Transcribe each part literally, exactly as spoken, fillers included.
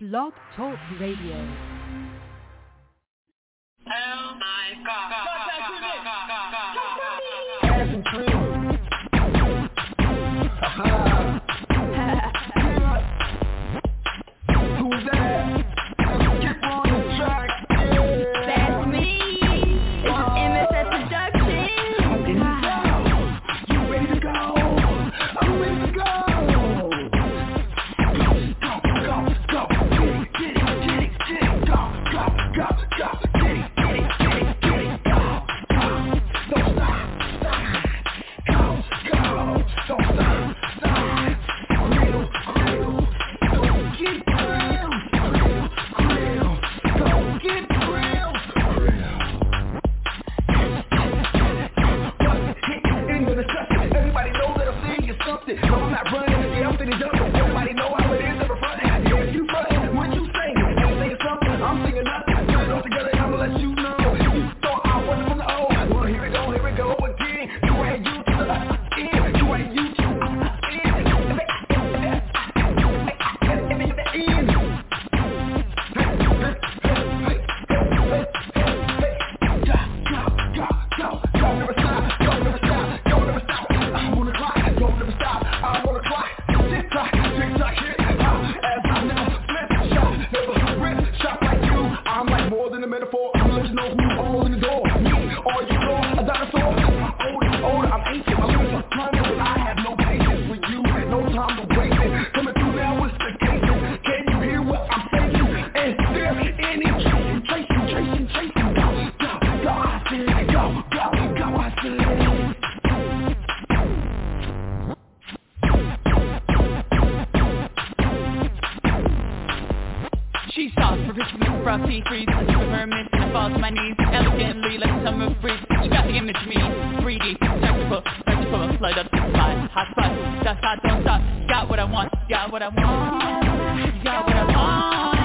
Blog Talk Radio. Oh my God. Who's that? Keep on the track. Yeah. That's me. This is M S F Production. You ready to go? I'm ready to go. Go, go, go, get it, get it, get it, get it. Go, go, go, go, get it, get it, get it, get it. Go, go, don't stop, stop. Go, go, don't stop, stop. Real, real, don't get real. Real, don't get real. Into the session, everybody knows that I'm saying something. No, I'm not running if the outfit is jumping. Everybody know how it is ever frontin'. Yeah, if you frontin', what you saying? Ain't saying something, I'm singing nothing. Put it all together and I'ma let you know. You thought I wasn't from the O. Well, here we go, here we go again. You ain't you to the end. You ain't you to the end. Metaphor, I'm gonna let you know who's all in the door. Me, or you know, a dinosaur. I'm older, older, I'm ancient. My lyrics are climbing, but I have no patience with you. No time to waste it. Coming through now with the cases. Can you hear what I'm saying? Is there any tracing, tracing, tracing, tracing? Go, go, go, I said, go, go, go, I said. She sauce for rich with frosty freeze. I took her miss and I fall to my knees. Elegantly like a summer breeze. She got the image of me. three D, technical, spectacle. Light up the spot, hot spot. That's hot, don't stop. Got what I want, got what I want. Got what I want.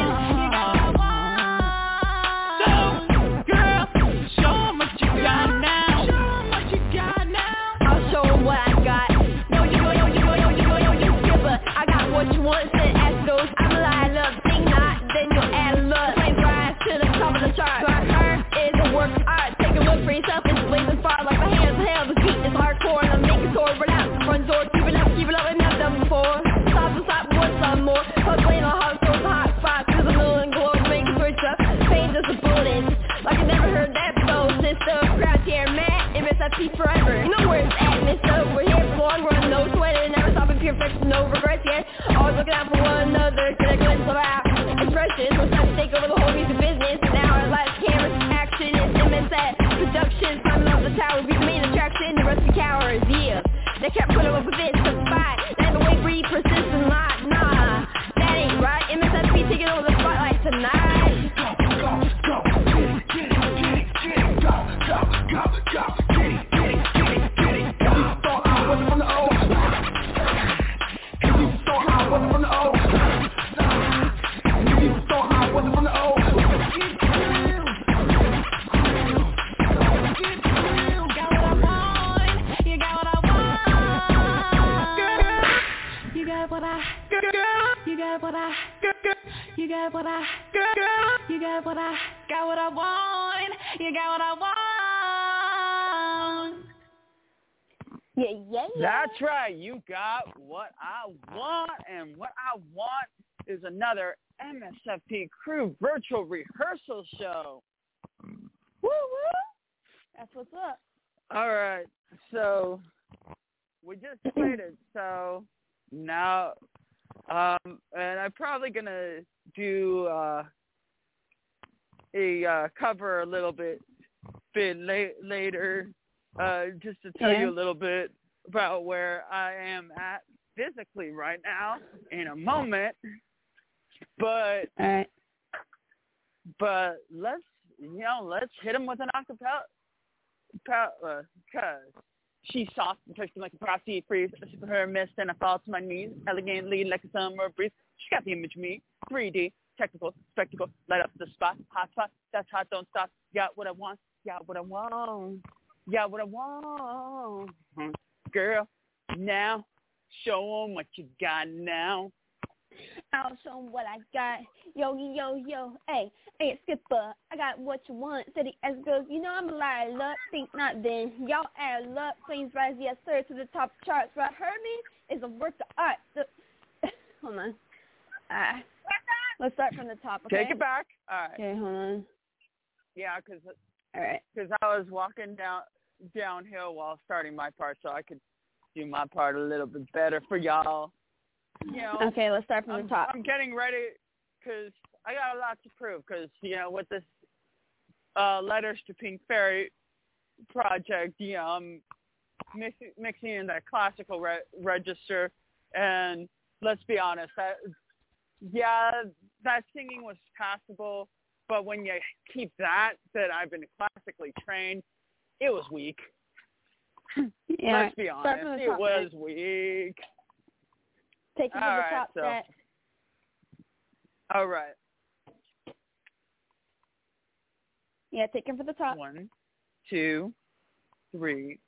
So, girl, show 'em what you got now. Show 'em what you got now. I'll show 'em what I got. No, you go, yo, you go, yo, you go, yo, you skipper. I got what you want, said ask those. I'm a lie, look, think not, then you'll add a look. Flame rise to the top of the chart. So I heard is a work of art. Take a look for yourself, it's blazing far like my hands hell. The beat is hardcore and I'm making sword run out. Run door, keep it up, keep it up, and I've done before. Stop to stop, want some more. Hustling on hot stores, hot spots. Through the middle and glow, making switch up. Pain just a bullet. Like I never heard that before, sister. Crowd here, mad, M S F P forever. No words at mister. We're here for the long run, no sweating. Never stopping, pure fix, no regrets yet. Always looking out for one another. Get a glimpse of our expressions. We're starting to take over the whole music business. Now our live cameras, action is M S F production. Climbing up the tower, be the main attraction. The rest of the cowards, yeah. They kept putting up with this to fight. And the way breed persistent lie, nah. That ain't right. M S F P taking over the spotlight tonight. Go, go, go, get it, get it, get it, get it. Go, go, go, go, get it, get it, get it, get it. Go. You thought I wasn't from the O. You thought I wasn't from the O. You thought I wasn't from the O. Get real, real, get real. Got what I want, you got what I want. Girl, you got what I, girl, you got what I, girl, you got what I, girl, you got what I, got what I want, you got what I want. Yeah, yeah, yeah. That's right. You got what I want, and what I want is another M S F P Crew virtual rehearsal show. Woo woo! That's what's up. All right, so we just played it. So now, um, and I'm probably gonna do uh, a uh, cover a little bit, bit late later. Uh, just to tell Yeah. you a little bit about where I am at physically right now in a moment. But All right. but let's you know let's hit him with an acapella, uh, cause she's soft and touched like a frosty freeze. Her mist and I fall to my knees elegantly like a summer breeze. She got the image of me, three D, technical, spectacle, light up the spot, hot spot. That's hot, don't stop. Got what I want, got what I want. Yeah, what I want, girl. Now, show 'em what you got now. I'll show 'em what I got. Yo, yo, yo, hey, hey, Skipper, I got what you want. City as goes, you know I'm a liar, luck, think not then. Y'all air luck, flames rise, yes sir, to the top charts. What heard me is a work of art. The, hold on. Ah, let's start from the top, okay? Take it back. All right. Okay, hold on. Yeah, because All right. because I was walking down downhill while starting my part, so I could do my part a little bit better for y'all. You know, Okay, let's start from I'm, the top. I'm getting ready because I got a lot to prove. Because you know, with this uh, Letters to Pink Fairy project, you know, I'm mixing, mixing in that classical re- register, and let's be honest, that yeah, that singing was passable, but when you keep that that I've been classically trained, it was weak. Yeah, let's be start from honest, the it top, was man. weak. Take it to All the right, top, so- set. All right, Yeah, take it for the top. one, two, three.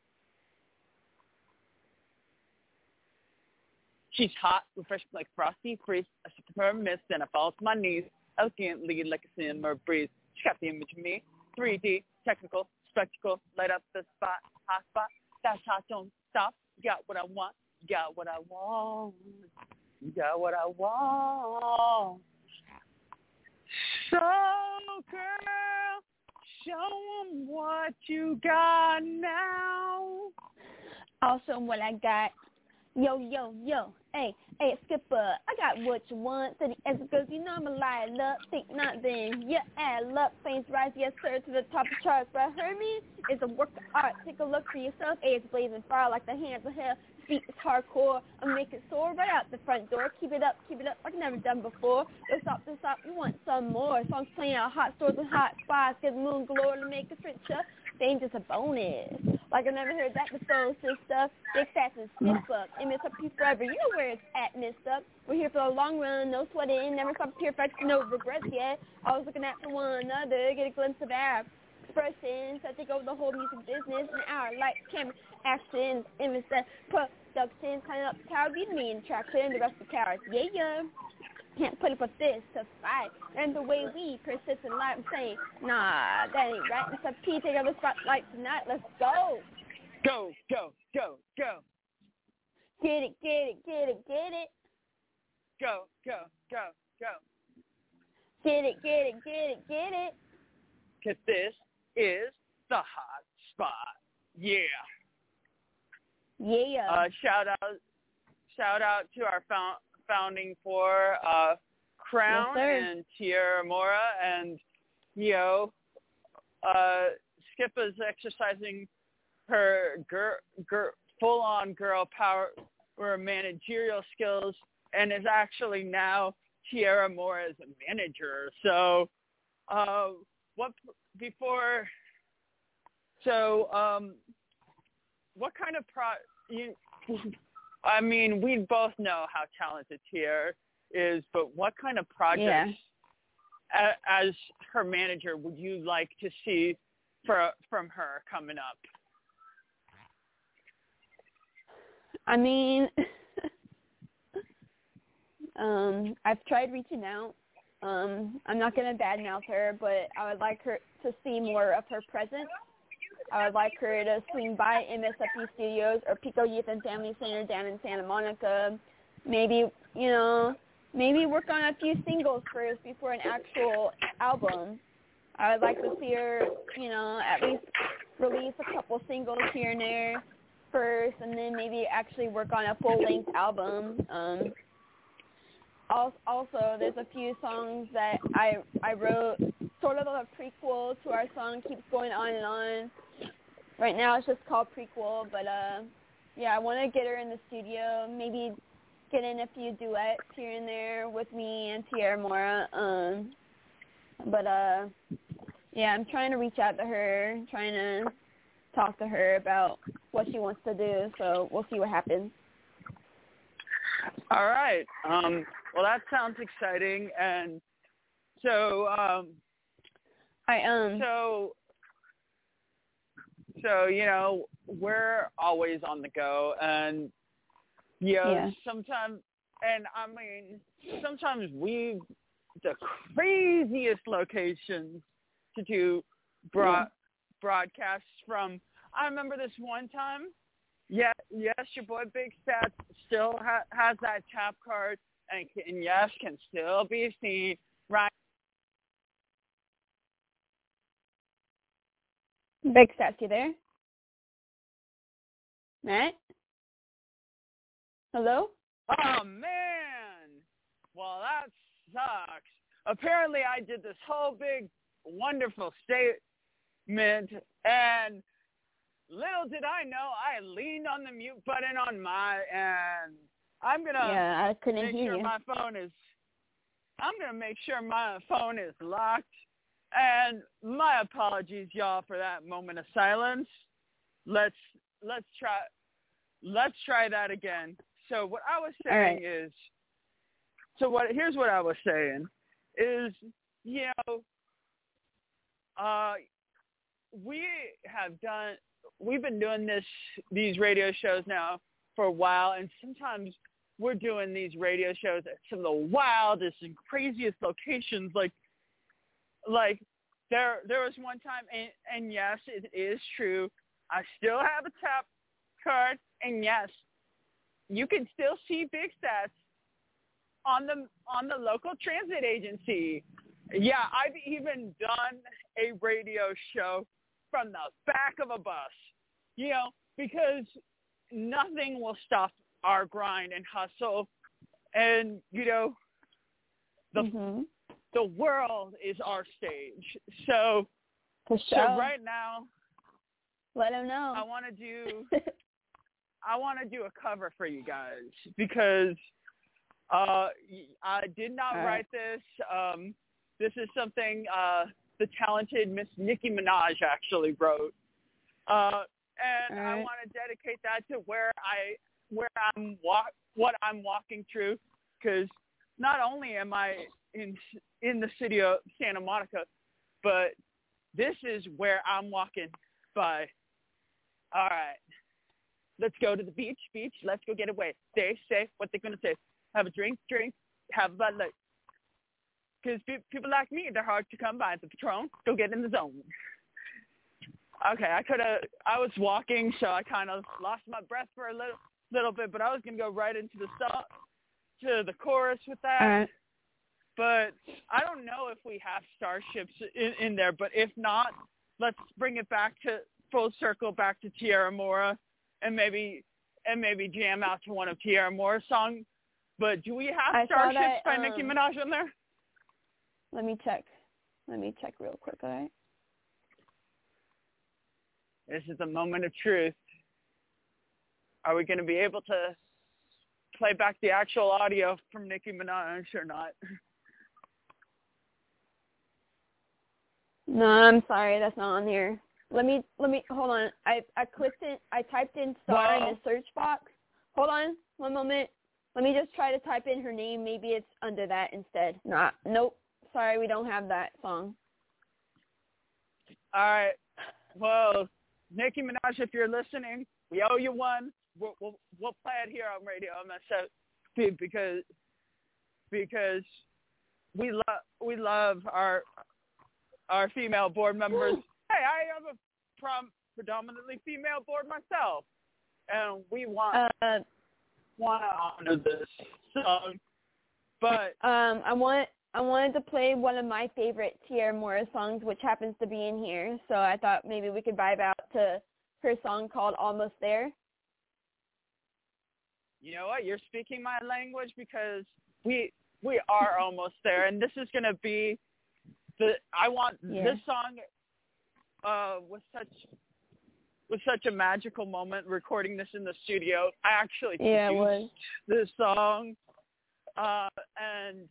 She's hot, refreshing like frosty freeze. I sip her mist, and I fall to my knees, elegantly like a simmer breeze. She got the image of me, three D, technical, spectacle, light up the spot, hot spot. That's hot, don't stop. You got what I want, you got what I want, you got what I want. So, girl, show 'em what you got now. I'll show 'em what I got. Yo, yo, yo, hey, hey, Skipper, I got what you want. City as it goes, you know I'm a liar, luck, think not then. Yeah, add luck, flames rise, yes sir, to the top of charts. But heard me is a work of art. Take a look for yourself. Hey, it's blazing fire like the hands of hell. Beat is hardcore. I'm making soar right out the front door. Keep it up, keep it up like never done before. Don't stop, don't stop. You want some more? Songs playing out hot stores and hot spots. Get the moon glow to make a switcher. Danger's a bonus. Like I never heard that before, sister. Big fast and stiff up. And miss up you forever. You know where it's at, missed up. We're here for the long run. No sweating. Never stop pure facts. No regrets yet. Always looking at for one another. Get a glimpse of our expressions. I take over the whole music business. An hour, light, camera, actions, image, productions. Climbing up the tower. Beat me in traction. And the rest of the cowards. Yeah, yeah. Can't put up with this to fight. And the way we persist in life, I'm saying, nah, that ain't right. It's a P, take out the spotlight tonight. Let's go. Go, go, go, go. Get it, get it, get it, get it. Go, go, go, go. Get it, get it, get it, get it. Because this is the hot spot. Yeah. Yeah. Uh, shout out, shout out to our found, founding for uh, Crown Yes, and Tierra Mora, and you know, uh, Skip is exercising her gir- gir- full-on girl power or managerial skills, and is actually now Tierra Mora's manager. So, uh, what before? So, um, what kind of pro? You, I mean, we both know how talented Tierra is, but what kind of projects, Yeah. a, as her manager, would you like to see for, from her coming up? I mean, um, I've tried reaching out. Um, I'm not going to badmouth her, but I would like her to see more of her presence. I would like her to swing by M S F P Studios or Pico Youth and Family Center down in Santa Monica. Maybe, you know, maybe work on a few singles first before an actual album. I would like to see her, you know, at least release a couple singles here and there first, and then maybe actually work on a full-length album. Um, also, there's a few songs that I I wrote, sort of a prequel to our song Keeps Going On and On. Right now it's just called Prequel, but uh, yeah, I want to get her in the studio, maybe get in a few duets here and there with me and Tierra Mora. Um, but uh, yeah, I'm trying to reach out to her, trying to talk to her about what she wants to do, so we'll see what happens. All right. Um, well, that sounds exciting. And so, um, I um. so, so you know, we're always on the go, and you know, Yeah. sometimes, and I mean, sometimes we the craziest locations to do broad, yeah. broadcasts from. I remember this one time. Yeah, yes, your boy Big Stats still ha- has that tap card, and, and yes, can still be seen right. Big Stats, you there? Matt? Hello? Oh, man. Well, that sucks. Apparently, I did this whole big, wonderful statement, and little did I know, I leaned on the mute button on my end. I'm going to yeah, I couldn't make hear sure you. my phone is, I'm going to make sure my phone is locked. And my apologies, y'all, for that moment of silence. Let's, let's try, let's try that again. So what I was saying right. is, so what, here's what I was saying is, you know, uh, we have done, we've been doing this, these radio shows now for a while, and sometimes we're doing these radio shows at some of the wildest and craziest locations. Like, like there, there was one time, and, and yes, it is true. I still have a tap card, and yes, you can still see Big Stats on the on the local transit agency. Yeah, I've even done a radio show from the back of a bus, you know, because nothing will stop our grind and hustle. And, you know, the mm-hmm. the world is our stage. So, For so sure. right now, let them know. I want to do I want to do a cover for you guys because uh, I did not All write right. this. Um, this is something uh, the talented Miss Nicki Minaj actually wrote. Uh, and All I right. want to dedicate that to where I where I'm walk what I'm walking through, because not only am I in in the city of Santa Monica, but this is where I'm walking by. All right, let's go to the beach, beach. Let's go get away. Stay safe. What they're gonna say? Have a drink, drink. Have a Bud Light. Because pe- people like me, they're hard to come by. The Patron, go get in the zone. Okay, I could have, I was walking, so I kind of lost my breath for a little little bit, but I was going to go right into the song, to the chorus with that. All right. But I don't know if we have starships in, in there, but if not, let's bring it back to full circle, back to Tierra Mora, and maybe and maybe jam out to one of Tierra Mora's songs. But do we have I saw Starships that, by um, Nicki Minaj in there? Let me check. Let me check real quick, all right? This is a moment of truth. Are we going to be able to play back the actual audio from Nicki Minaj or not? No, I'm sorry, that's not on here. Let me, let me, hold on. I, I clicked it, I typed in star Well, in the search box. Hold on, one moment. Let me just try to type in her name. Maybe it's under that instead. Nah, nope. Sorry, we don't have that song. All right. Well, Nicki Minaj, if you're listening, we owe you one. We'll, we'll, we'll play it here on Radio M S F because because we love we love our our female board members. Hey, I have a prom- predominantly female board myself, and we want Uh, want to honor this song. But um, I want I wanted to play one of my favorite Tierra Mora songs, which happens to be in here. So I thought maybe we could vibe out to her song called "Almost There." you know what? You're speaking my language because we we are almost there, and this is gonna be the. I want Yeah. this song uh, was such was such a magical moment recording this in the studio. I actually Yeah, it was. produced this song, uh, and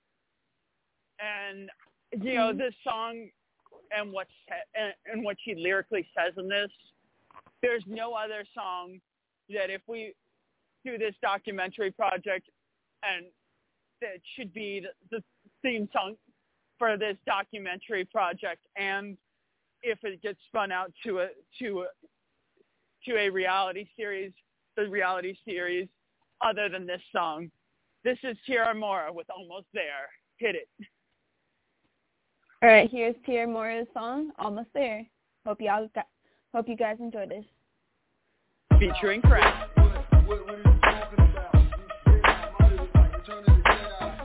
and you know Mm-hmm. this song and what and, and what she lyrically says in this. There's no other song that if we do this documentary project, and that should be the, the theme song for this documentary project, and if it gets spun out to a to a, to a reality series, the reality series, other than this song, This is Tierra Mora with Almost There. Hit it. All right, here's Tierra Mora's song, Almost There. Hope y'all got, hope you guys enjoy this. Featuring Crack. What, what are you talking about? Money was like Return of the Jedi.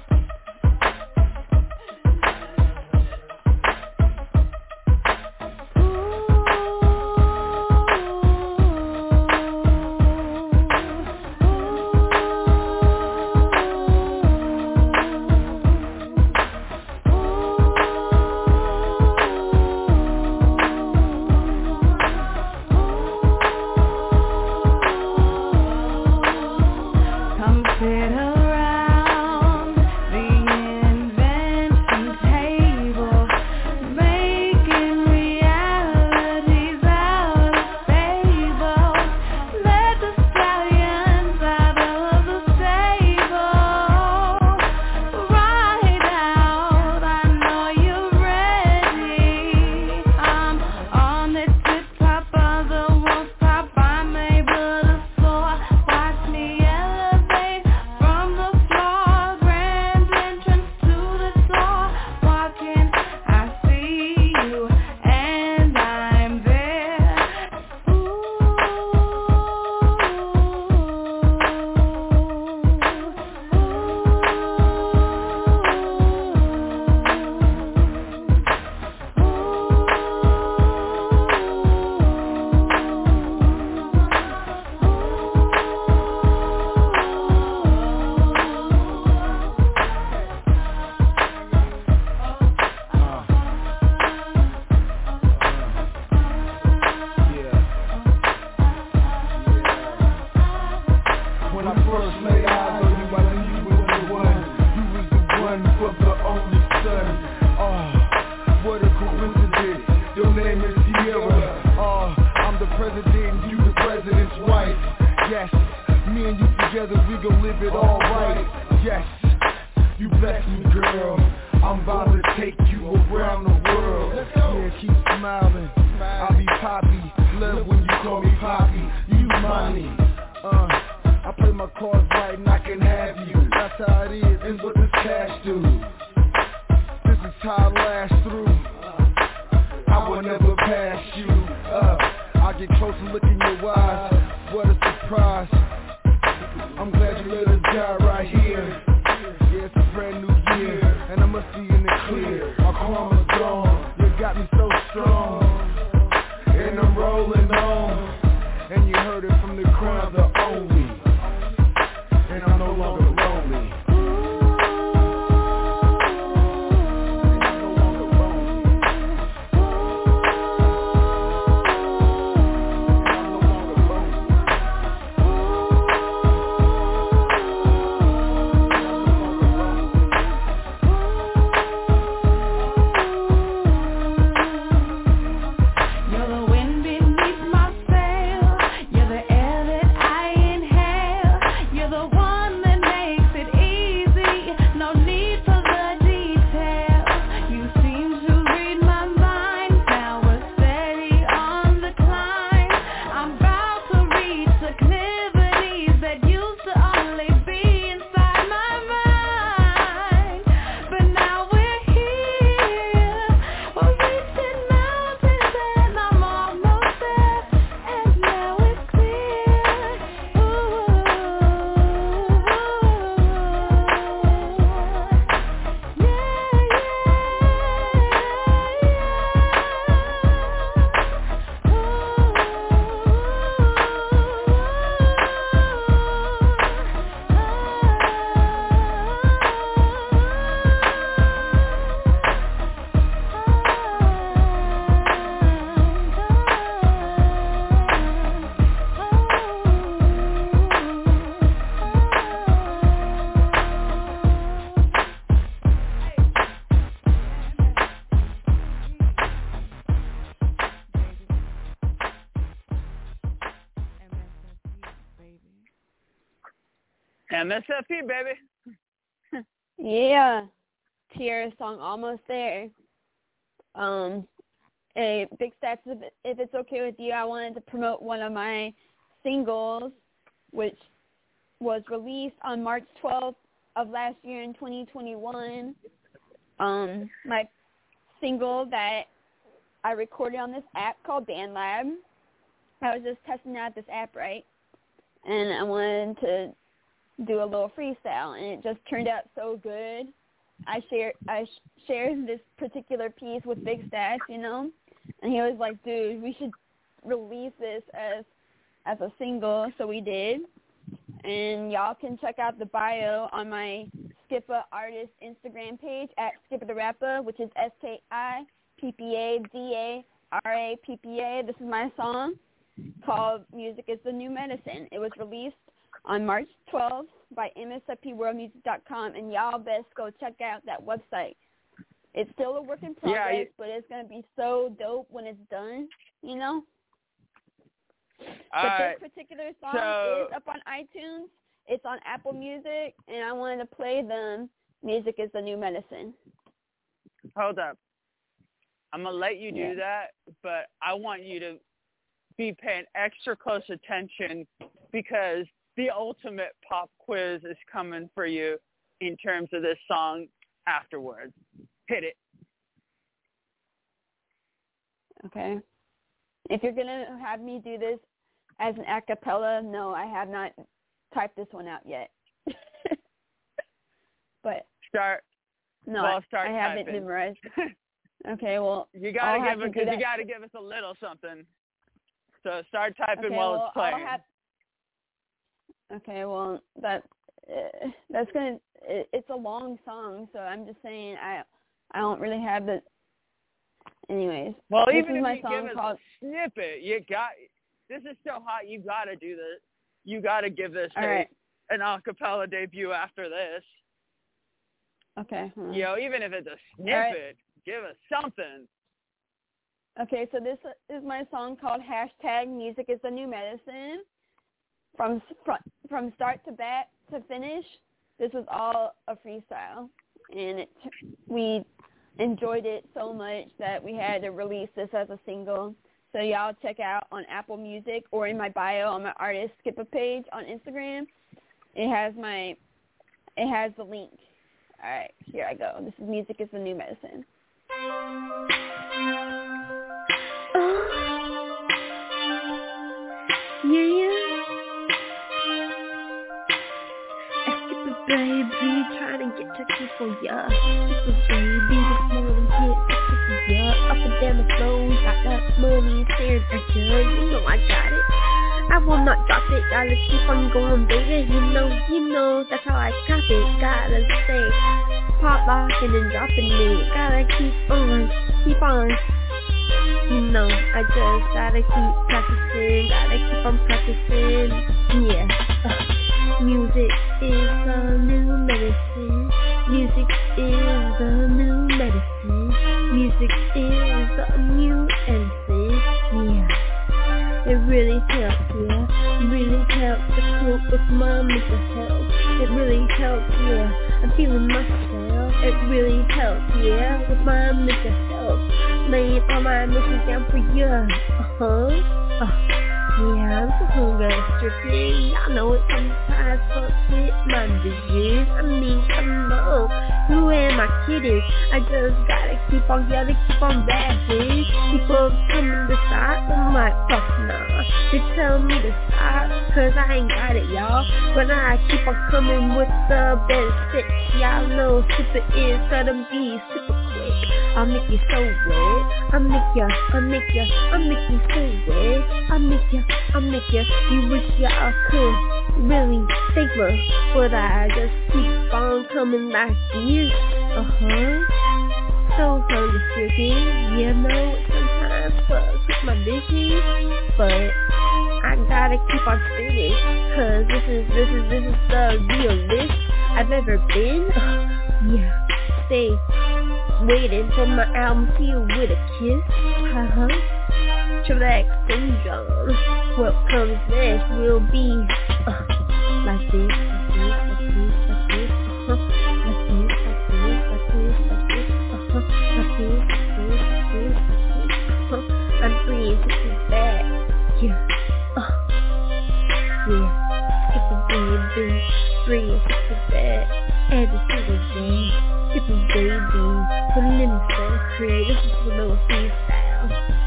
M S F P, baby. Yeah. Tierra's song, Almost There. Um, a big stats, if, if it's okay with you, I wanted to promote one of my singles, which was released on March twelfth of last year in twenty twenty-one. Um, my single that I recorded on this app called BandLab. I was just testing out this app, right? And I wanted to do a little freestyle, and it just turned out so good. I shared I sh- shared this particular piece with Big Stash, you know, and he was like, "Dude, we should release this as as a single." So we did, and y'all can check out the bio on my Skippa Artist Instagram page at Skippa the Rapper, which is S K I P P A D A R A P P A. This is my song called "Music is the New Medicine." It was released on March twelfth by M S F P world music dot com, and y'all best go check out that website. It's still a work in progress, yeah, you, but it's going to be so dope when it's done, you know? But right, this particular song so, is up on iTunes, it's on Apple Music, and I wanted to play them Music is the New Medicine. Hold up. I'm going to let you do yeah. that, but I want you to be paying extra close attention because the ultimate pop quiz is coming for you in terms of this song afterwards. Hit it. Okay. If you're going to have me do this as an a cappella, no, I have not typed this one out yet. But start. No, well, start I haven't typing. memorized. Okay, well, you gotta I'll give have it to do because you that. gotta give us a little something. So start typing okay, while well, it's playing. I'll have... Okay, well, that uh, that's gonna. It, it's a long song, so I'm just saying I I don't really have the. Anyways, well, this even is if my you song give us called, a snippet, you got. This is so hot. You gotta do this. You gotta give this a, right. an acapella debut after this. Okay. Hmm. You know, even if it's a snippet, right. give us something. Okay, so this is my song called hashtag Music is the New Medicine. From from start to back to finish, this was all a freestyle, and it, we enjoyed it so much that we had to release this as a single. So y'all check out on Apple Music or in my bio on my artist Skippa page on Instagram. It has my, it has the link. All right, here I go. This is Music is the New Medicine. Yeah, yeah. Baby, trying to get touchy for ya. Super baby, this morning get touchy for ya. Up and down the flow, got that money staring at ya. You know I got it. I will not drop it. Gotta keep on going, baby. You know, you know, that's how I cop it. Gotta stay pop locking and dropping it. Gotta keep on, keep on. You know, I just gotta keep practicing. Gotta keep on practicing. Yeah. Uh. Music is the new medicine. Music is the new medicine. Music is the new medicine. Yeah. It really helps, yeah. It really helps to cope with my mental health. It really helps, yeah. I'm feeling myself. It really helps, yeah. With my mental health. Laying all my emotions down for you. Uh-huh. Uh. Yeah, I'm so hungry, stripping. I know it sometimes fucks with my vision. I mean, come on, who am I kidding? I just gotta keep on, gotta keep on rapping. People coming to stop, I'm like, fuck nah. They tell me to stop, cause I ain't got it, y'all. But I keep on coming with the better shit. Y'all know super is gonna be super quick. I'll make you so wet. I'll make ya, I'll make ya, I'll make you so wet. I'll make ya, I'll make ya. You wish y'all could really thank me, but I just keep on coming like this. Uh huh. So hungry, stricken. You know it sometimes fucks with my business, but I gotta keep on spinning, cause this is this is this is the realest I've ever been. Yeah. Stay waiting for my album sealed with a kiss. Uh-huh. Triple X syndrome. What comes next will be uh, like this, like this, like this, like this, uh-huh. Like this, like this, like this, like this, uh-huh. Like this, like this, like this, like this, uh-huh. I'm free and this is bad. Yeah. Uh. Yeah. It's a baby. Free and this is bad. innocent, create. This is a little freestyle.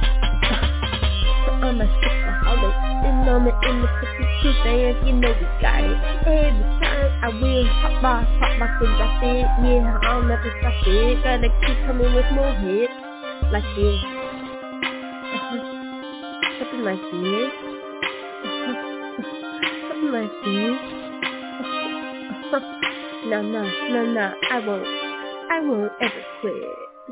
I'm a skipaholic, and I'm an innocent crew fans. You know we got it. Every time I will pop my, pop my things I fit. Yeah, I'll never stop it. Gotta keep coming with more hits like this. Uh-huh. Something like this. Uh-huh. Something like this. Uh-huh. No, no, no, no, I won't. I won't ever quit.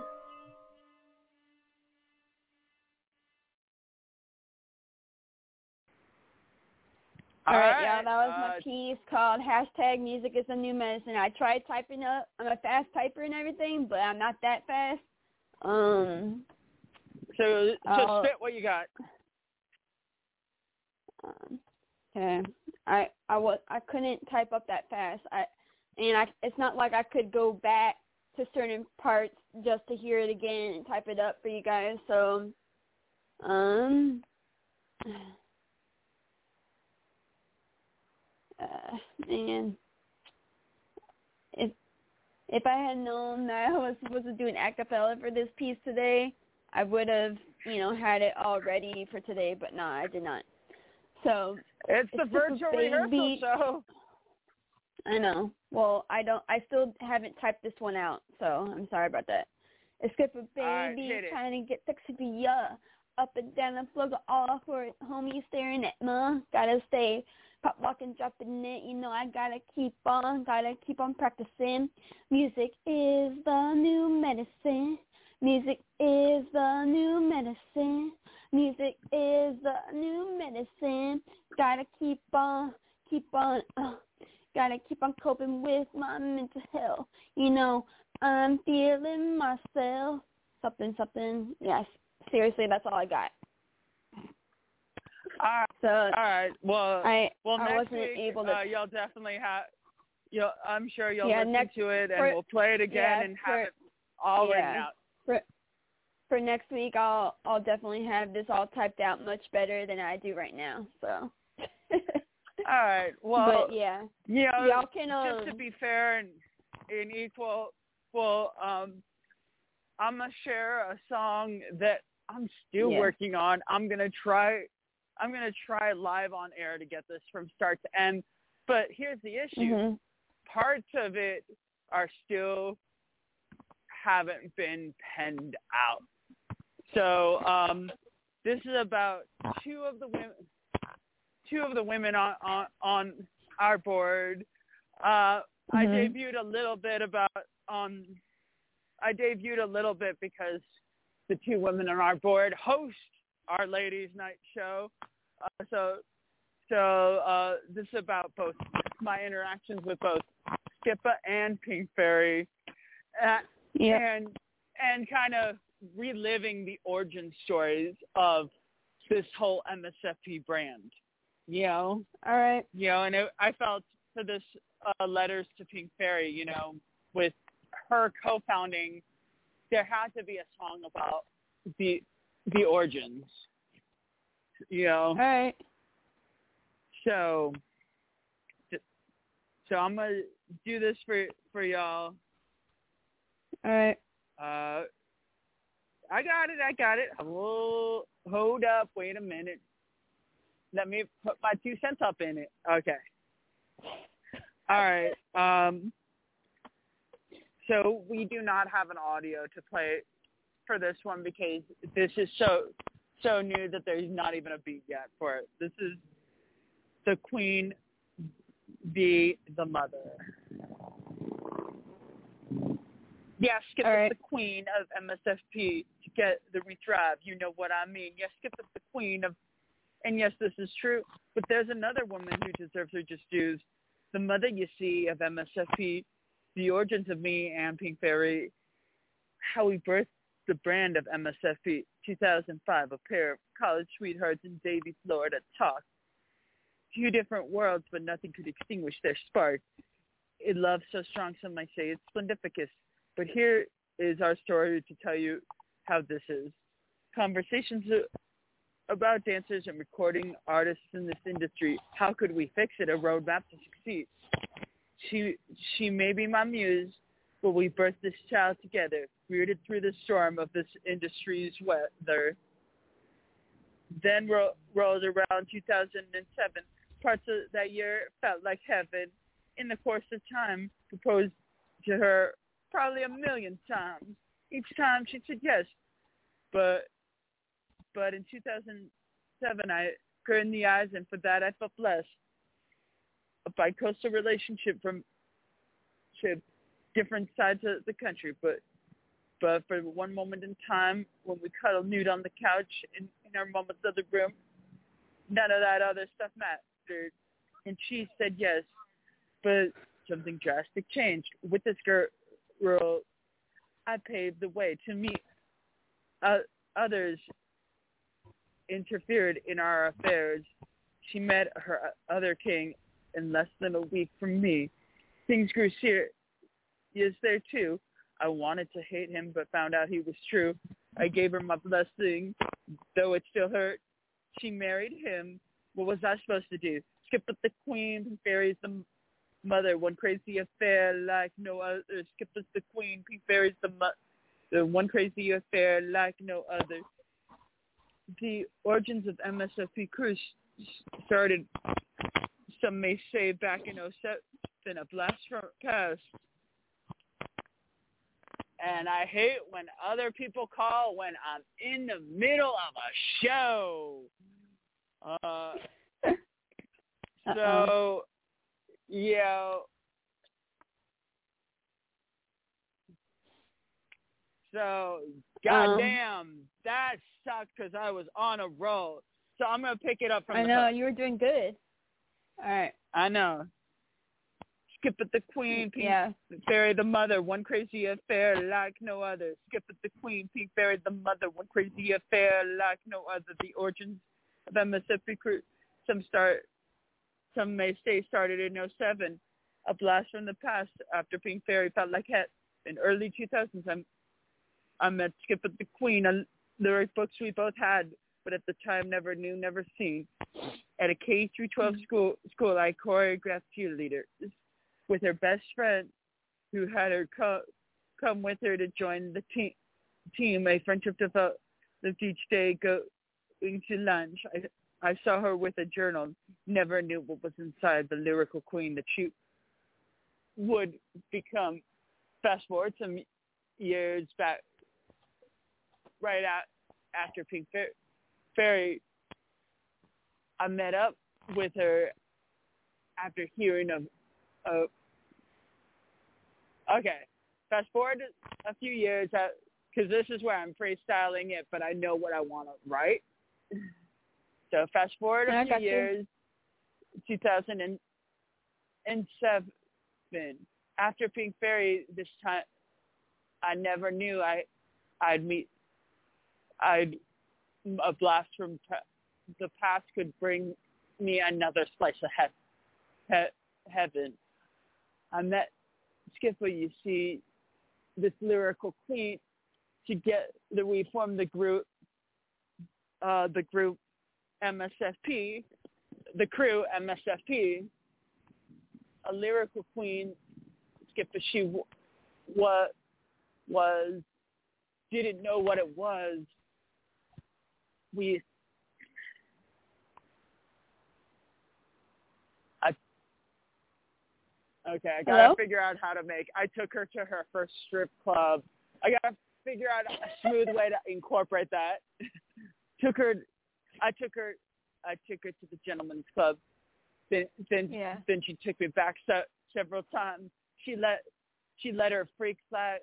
All right, right, y'all, that was uh, my piece called Hashtag Music is the New Medicine. I tried typing up. I'm a fast typer and everything, but I'm not that fast. Um. So, so uh, spit what you got. Um, okay. I I was I couldn't type up that fast. I and I it's not like I could go back to certain parts just to hear it again and type it up for you guys. So, um. Uh, and if if I had known that I was supposed to do an acapella for this piece today, I would have, you know, had it all ready for today. But no, I did not. So It's the it's just a virtual baby- rehearsal show. I know. Well, I don't. I still haven't typed this one out, so I'm sorry about that. It's good for baby All right, hit it. trying to get sexy for ya. Up and down the floor, go all for it. Homie staring at ma. Gotta stay pop walking, dropping it. You know I gotta keep on, gotta keep on practicing. Music is the new medicine. Music is the new medicine. Music is the new medicine. Gotta keep on, keep on. Uh, gotta keep on coping with my mental health. You know I'm feeling myself. Something, something. Yes, seriously, that's all I got. All right. So All right. Well, I well, I next wasn't week, able to. uh, you'll definitely have. You'll, I'm sure you'll Yeah, listen next- to it, and for- we'll play it again yeah, and have for- it all yeah. written out. For for next week, I'll I'll definitely have this all typed out much better than I do right now. So. All right. Well, but yeah, you know, y'all can just to um, be fair and, and equal, well, um, I'm gonna share a song that I'm still Yeah. working on. I'm gonna try. I'm gonna try live on air to get this from start to end. But here's the issue: mhm. parts of it are still haven't been penned out. So um, this is about two of the women, two of the women on on, on our board. Uh, mm-hmm. I debuted a little bit about um, I debuted a little bit because the two women on our board host our Ladies' Night show. Uh, so so uh, this is about both my interactions with both Skippa and Pink Fairy, uh, yeah. and and kind of reliving the origin stories of this whole M S F P brand. You know, all right. You know, and it, I felt for this uh, letters to Pink Fairy, you know, with her co-founding, there had to be a song about the the origins. You know, all right. So, so I'm gonna do this for for y'all. All right. Uh, I got it. I got it. Hold, hold up. Wait a minute. Let me put my two cents up in it. Okay. All right. Um. So we do not have an audio to play for this one because this is so so new that there's not even a beat yet for it. This is the Queen Be the Mother. Yeah, Skip is right. the queen of M S F P to get the retrieve. You know what I mean. Yes, Skip is the queen of, and yes, this is true. But there's another woman who deserves her just dues. The mother, you see, of M S F P, the origins of me and Pink Fairy, how we birthed the brand of M S F P. two thousand five, a pair of college sweethearts in Davie, Florida, talked. Two different worlds, but nothing could extinguish their spark. In love so strong, some might say it's splendificus. But here is our story to tell you how this is. Conversations about dancers and recording artists in this industry. How could we fix it? A roadmap to succeed. She she may be my muse, Will we birth this child together, reared it through the storm of this industry's weather? Then ro- rolled around two thousand seven. Parts of that year felt like heaven. In the course of time, proposed to her probably a million times. Each time she said yes. But but in two thousand seven, I her in the eyes, and for that I felt blessed. A bi-coastal relationship from different sides of the country, but but for one moment in time, when we cuddled nude on the couch in, in our mama's other room, none of that other stuff mattered. And she said yes, but something drastic changed. With this girl, I paved the way. To meet uh, others interfered in our affairs. She met her other king in less than a week from me. Things grew serious there too. I wanted to hate him, but found out he was true. I gave her my blessing, though it still hurt. She married him. What was I supposed to do? Skip with the queen, Pink Fairy's the mother. One crazy affair like no other. Skip with the queen, Pink Fairy's the mother. The one crazy affair like no other. The origins of M S F P Cruise started, some may say, back in oh seven, a blast from the past. And I hate when other people call when I'm in the middle of a show. Uh, so, yeah. So, goddamn, um, that sucked because I was on a roll. So I'm going to pick it up from I the know, hook. you were doing good. All right. I know. Skip at the queen, Pink yeah. Fairy the mother, one crazy affair like no other. Skip at the queen, Pink Fairy the mother, one crazy affair like no other. The origins of M S F P Cruise, some start, some may say started in oh seven. A blast from the past after Pink Fairy felt like heck. In early two thousands, I'm, I met Skip at the Queen, a lyric books we both had, but at the time never knew, never seen. At a K through twelve mm-hmm. school, school, I choreographed cheerleaders with her best friend, who had her co- come with her to join the te- team. A friendship developed each day going to lunch. I, I saw her with a journal, never knew what was inside the lyrical queen that she would become. Fast forward some years back, right out after Pink Fairy, I met up with her after hearing of, of okay, fast forward a few years, because this is where I'm freestyling it, but I know what I want to write. So fast forward a I few years, you. two thousand seven, after Pink Fairy, this time, I never knew I, I'd meet, I'd, a blast from the past could bring me another slice of he- he- heaven. I met Skipper, you see, this lyrical queen. Together we formed the group, uh, the group M S F P, the crew M S F P. A lyrical queen, Skipper, she w- what was didn't know what it was. We I okay, I gotta Hello? figure out how to make I took her to her first strip club. I gotta figure out a smooth way to incorporate that. took her I took her I took her to the gentleman's club. Then then yeah. then she took me back se- several times. She let she let her freak fly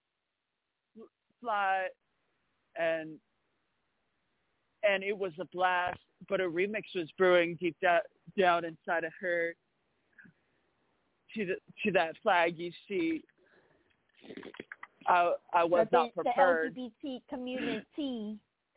fly and and it was a blast, but a remix was brewing deep da- down inside of her to the to that flag. You see, I I was the, not prepared. The L G B T community.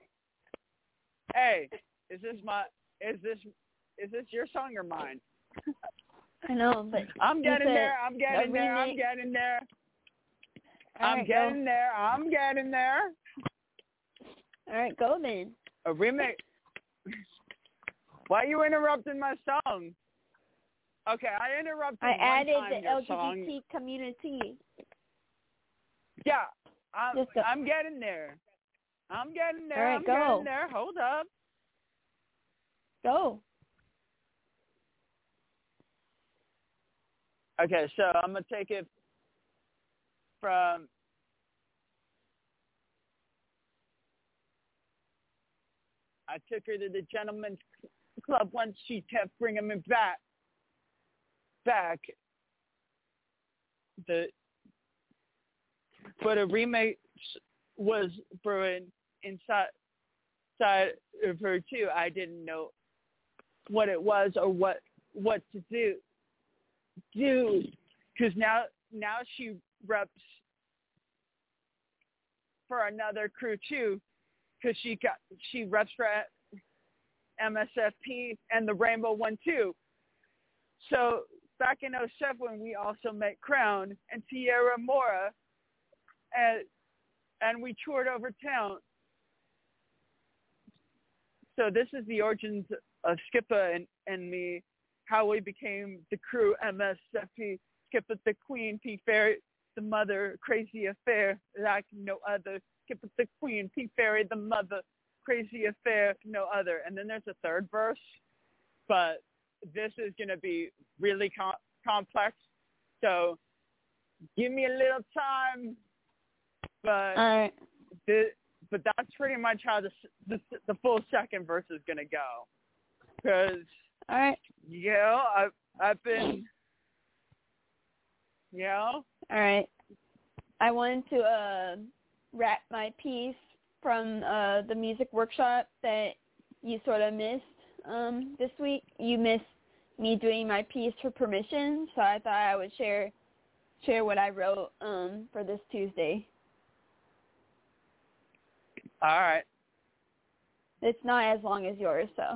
Hey, is this my is this is this your song or mine? I know, but I'm getting there. I'm getting there. I'm getting there. I'm right, getting go. there. I'm getting there. All right, go then. A remix. Why are you interrupting my song? Okay, I interrupted I one added time the your L G B T song. community. Yeah, I'm, Just go. I'm getting there. I'm getting there. All right, I'm go. getting there. Hold up. Go. Okay, so I'm going to take it from I took her to the gentleman's club once. She kept bringing me back. Back. The but a remake was brewing inside, inside of her too. I didn't know what it was or what what to do. Do because now now she reps for another crew too. Because she got she reps for M S F P and the Rainbow one too. So back in oh seven, we also met Crown and Tierra Mora, and and we toured over town. So this is the origins of Skippa and, and me, how we became the crew M S F P. Skippa the Queen, P Fairy the Mother, Crazy Affair like no other. Skippa the Queen, P Fairy the Mother, Crazy Affair, no other. And then there's a third verse, but this is going to be really com- complex. So give me a little time, but All right. the, but that's pretty much how the the, the full second verse is going to go. Because, All right. you know, I've, I've been, you know. All right. I wanted to uh, wrap my piece from uh, the music workshop that you sort of missed um, this week. You missed me doing my piece for permission, so I thought I would share share what I wrote um, for this Tuesday. All right. It's not as long as yours, so.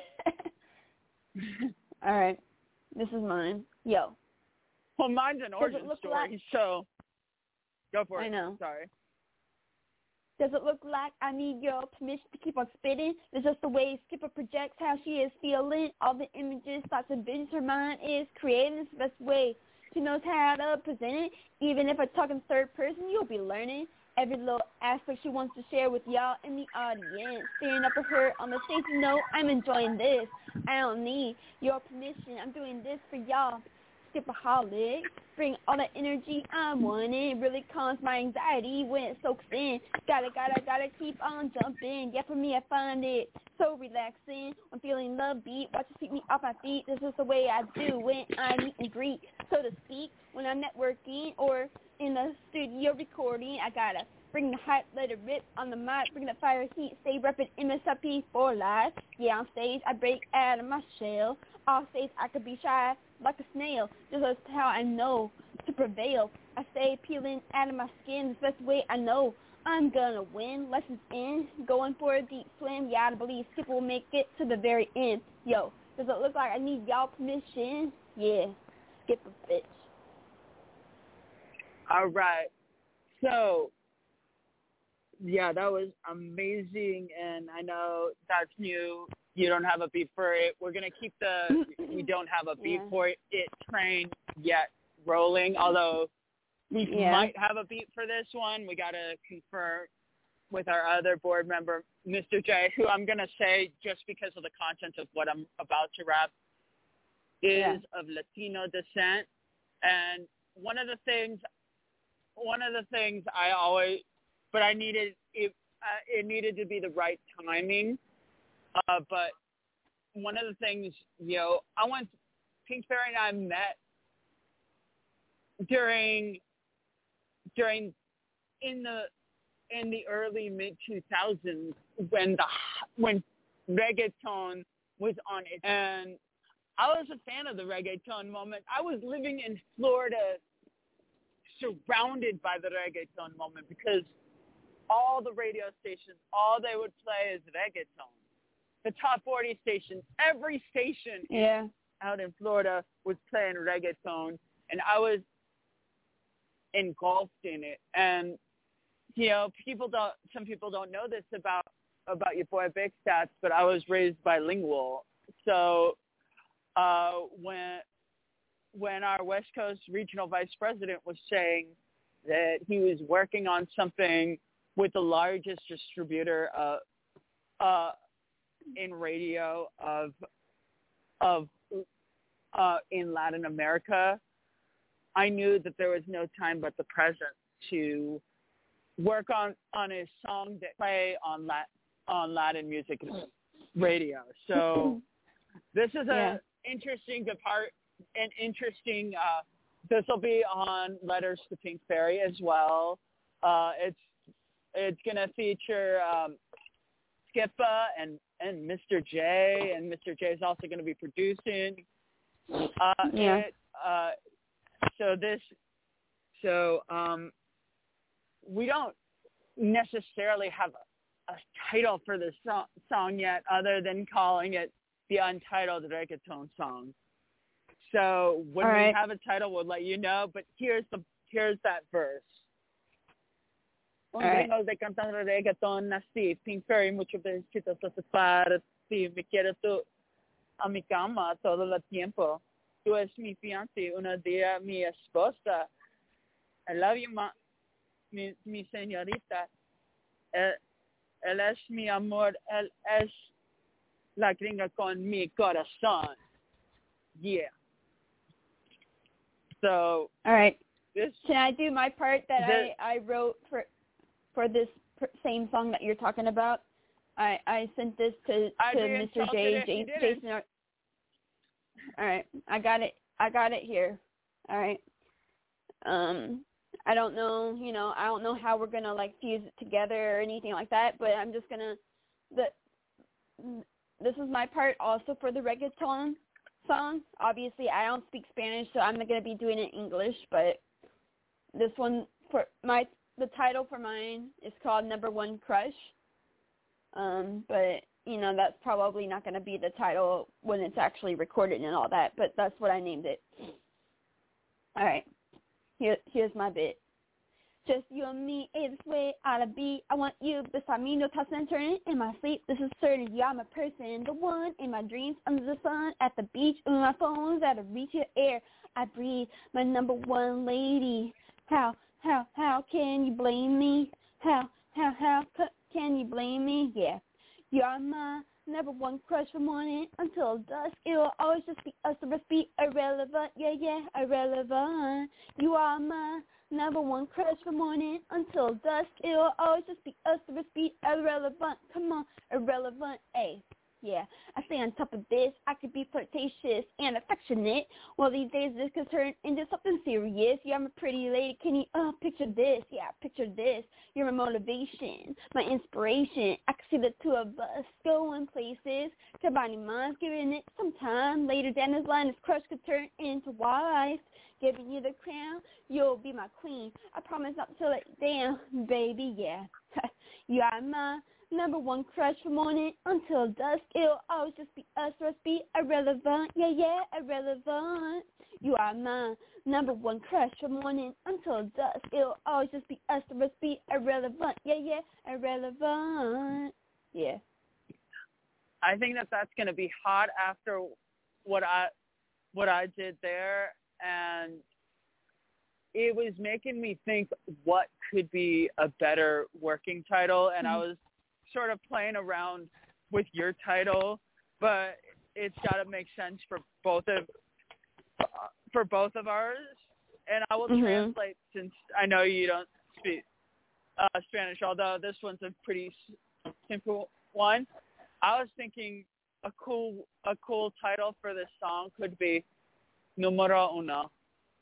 All right. This is mine. Yo. Well, mine's an origin story, like... so go for it. I know. Sorry. Does it look like I need your permission to keep on spitting? It's just the way Skipper projects how she is feeling. All the images, thoughts, and visions her mind is creating. It's the best way. She knows how to present it. Even if I talk in third person, you'll be learning. Every little aspect she wants to share with y'all in the audience. Staring up at her on the stage, you know I'm enjoying this. I don't need your permission. I'm doing this for y'all. Skipaholic, bring all the energy I'm wanting. Really calms my anxiety when it soaks in. Gotta, gotta, gotta keep on jumping. Yeah, for me, I find it so relaxing. I'm feeling love beat. Watch it sweep me off my feet. This is the way I do when I meet and greet, so to speak. When I'm networking or in the studio recording, I gotta bring the hype, let it rip on the mic, bring the fire heat, stay reppin' M S F P for life. Yeah, on stage, I break out of my shell. Off stage, I could be shy like a snail. Just as how I know to prevail. I stay peeling out of my skin. The best way I know I'm gonna win. Lessons in, going for a deep swim. Yeah, I believe Skip will make it to the very end. Yo, does it look like I need y'all permission? Yeah, Skip a bitch. All right. So, yeah, that was amazing, and I know that's new. You don't have a beat for it. We're going to keep the we don't have a beat yeah. for it, it train yet rolling, although we yeah. might have a beat for this one. We got to confirm with our other board member, Mister J, who I'm going to say, just because of the content of what I'm about to rap, is yeah. of Latino descent. And one of the things, one of the things I always, but I needed, it, uh, it needed to be the right timing. Uh, but one of the things, you know, I went, Pink Fairy and I met during, during, in the, in the early mid two thousands when the, when reggaeton was on it. And I was a fan of the reggaeton moment. I was living in Florida surrounded by the reggaeton moment because all the radio stations, all they would play is reggaeton. The top forty stations, every station yeah. out in Florida was playing reggaeton, and I was engulfed in it. And, you know, people don't, some people don't know this about, about your boy Big Stats, but I was raised bilingual. So uh, when, when our West Coast regional vice president was saying that he was working on something with the largest distributor uh, uh, in radio of of uh, in Latin America, I knew that there was no time but the present to work on, on a song that play on Lat, on Latin music radio. So this is yeah. a interesting depart, an interesting. Uh, this will be on Letters to Pink Fairy as well. Uh, it's it's gonna feature um, Skippa and and Mister J, and Mister J is also going to be producing. Uh, yeah. It, uh, so this, so um, we don't necessarily have a, a title for this song, song yet, other than calling it the Untitled Reggaeton Song. So when All we right. have a title, we'll let you know. But here's the here's that verse. Un gringo de cantar reggaeton así, Pink Fairy, mucho besito para ti, me quieres tú a mi cama todo el tiempo. Tú es mi fiancé, una día mi esposa. I love you, ma, mi, mi señorita. Él, él es mi amor, él es la gringa con mi corazón. Yeah. So. All right. This, Can I do my part that this, I, I wrote for for this pr- same song that you're talking about? I, I sent this to, to Mister J, J Jason. Ar- All right, I got it. I got it here. All right. Um, I don't know, you know, I don't know how we're gonna like fuse it together or anything like that, but I'm just gonna. The this is my part also for the reggaeton song. Obviously, I don't speak Spanish, so I'm not gonna be doing it in English, but this one for my the title for mine is called Number One Crush. Um, but you know that's probably not going to be the title when it's actually recorded and all that. But that's what I named it. All right, here here's my bit. Just you and me, it's the way I ought to be. I want you beside me, no tossing and turning in my sleep. This is certain. You're my person, the one in my dreams, under the sun, at the beach, on my phone's out of reach of air. I breathe, my number one lady. How, how, how can you blame me? How, how, how can you blame me? Yeah, you're my number one crush from morning until dusk. It'll always just be us, the rest be irrelevant. Yeah, yeah, irrelevant. You are my number one crush from morning until dusk. It'll always just be us, the rest be irrelevant. Come on, irrelevant. Ay. Yeah, I stay on top of this. I could be flirtatious and affectionate. Well, these days this could turn into something serious. Yeah, I'm a pretty lady. Can you uh, picture this? Yeah, picture this. You're my motivation, my inspiration. I can see the two of us going places, combining minds, giving it some time. Later down this line, this crush could turn into wife. Giving you the crown, you'll be my queen. I promise not to let you down, baby. Yeah, you are my number one crush from morning until dusk. It'll always just be us, or us be irrelevant. Yeah, yeah, irrelevant. You are my number one crush from morning until dusk. It'll always just be us, or us be irrelevant. Yeah, yeah, irrelevant. Yeah. I think that that's going to be hot after what I what I did there, and it was making me think what could be a better working title, and mm-hmm. I was sort of playing around with your title, but it's got to make sense for both of uh, for both of ours. And I will mm-hmm. translate, since I know you don't speak uh, Spanish, although this one's a pretty simple one. I was thinking a cool a cool title for this song could be Numero Uno.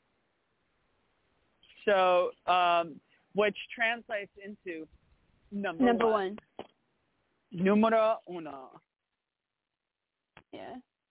So, um, which translates into number, number one. one. Numero uno. Yeah.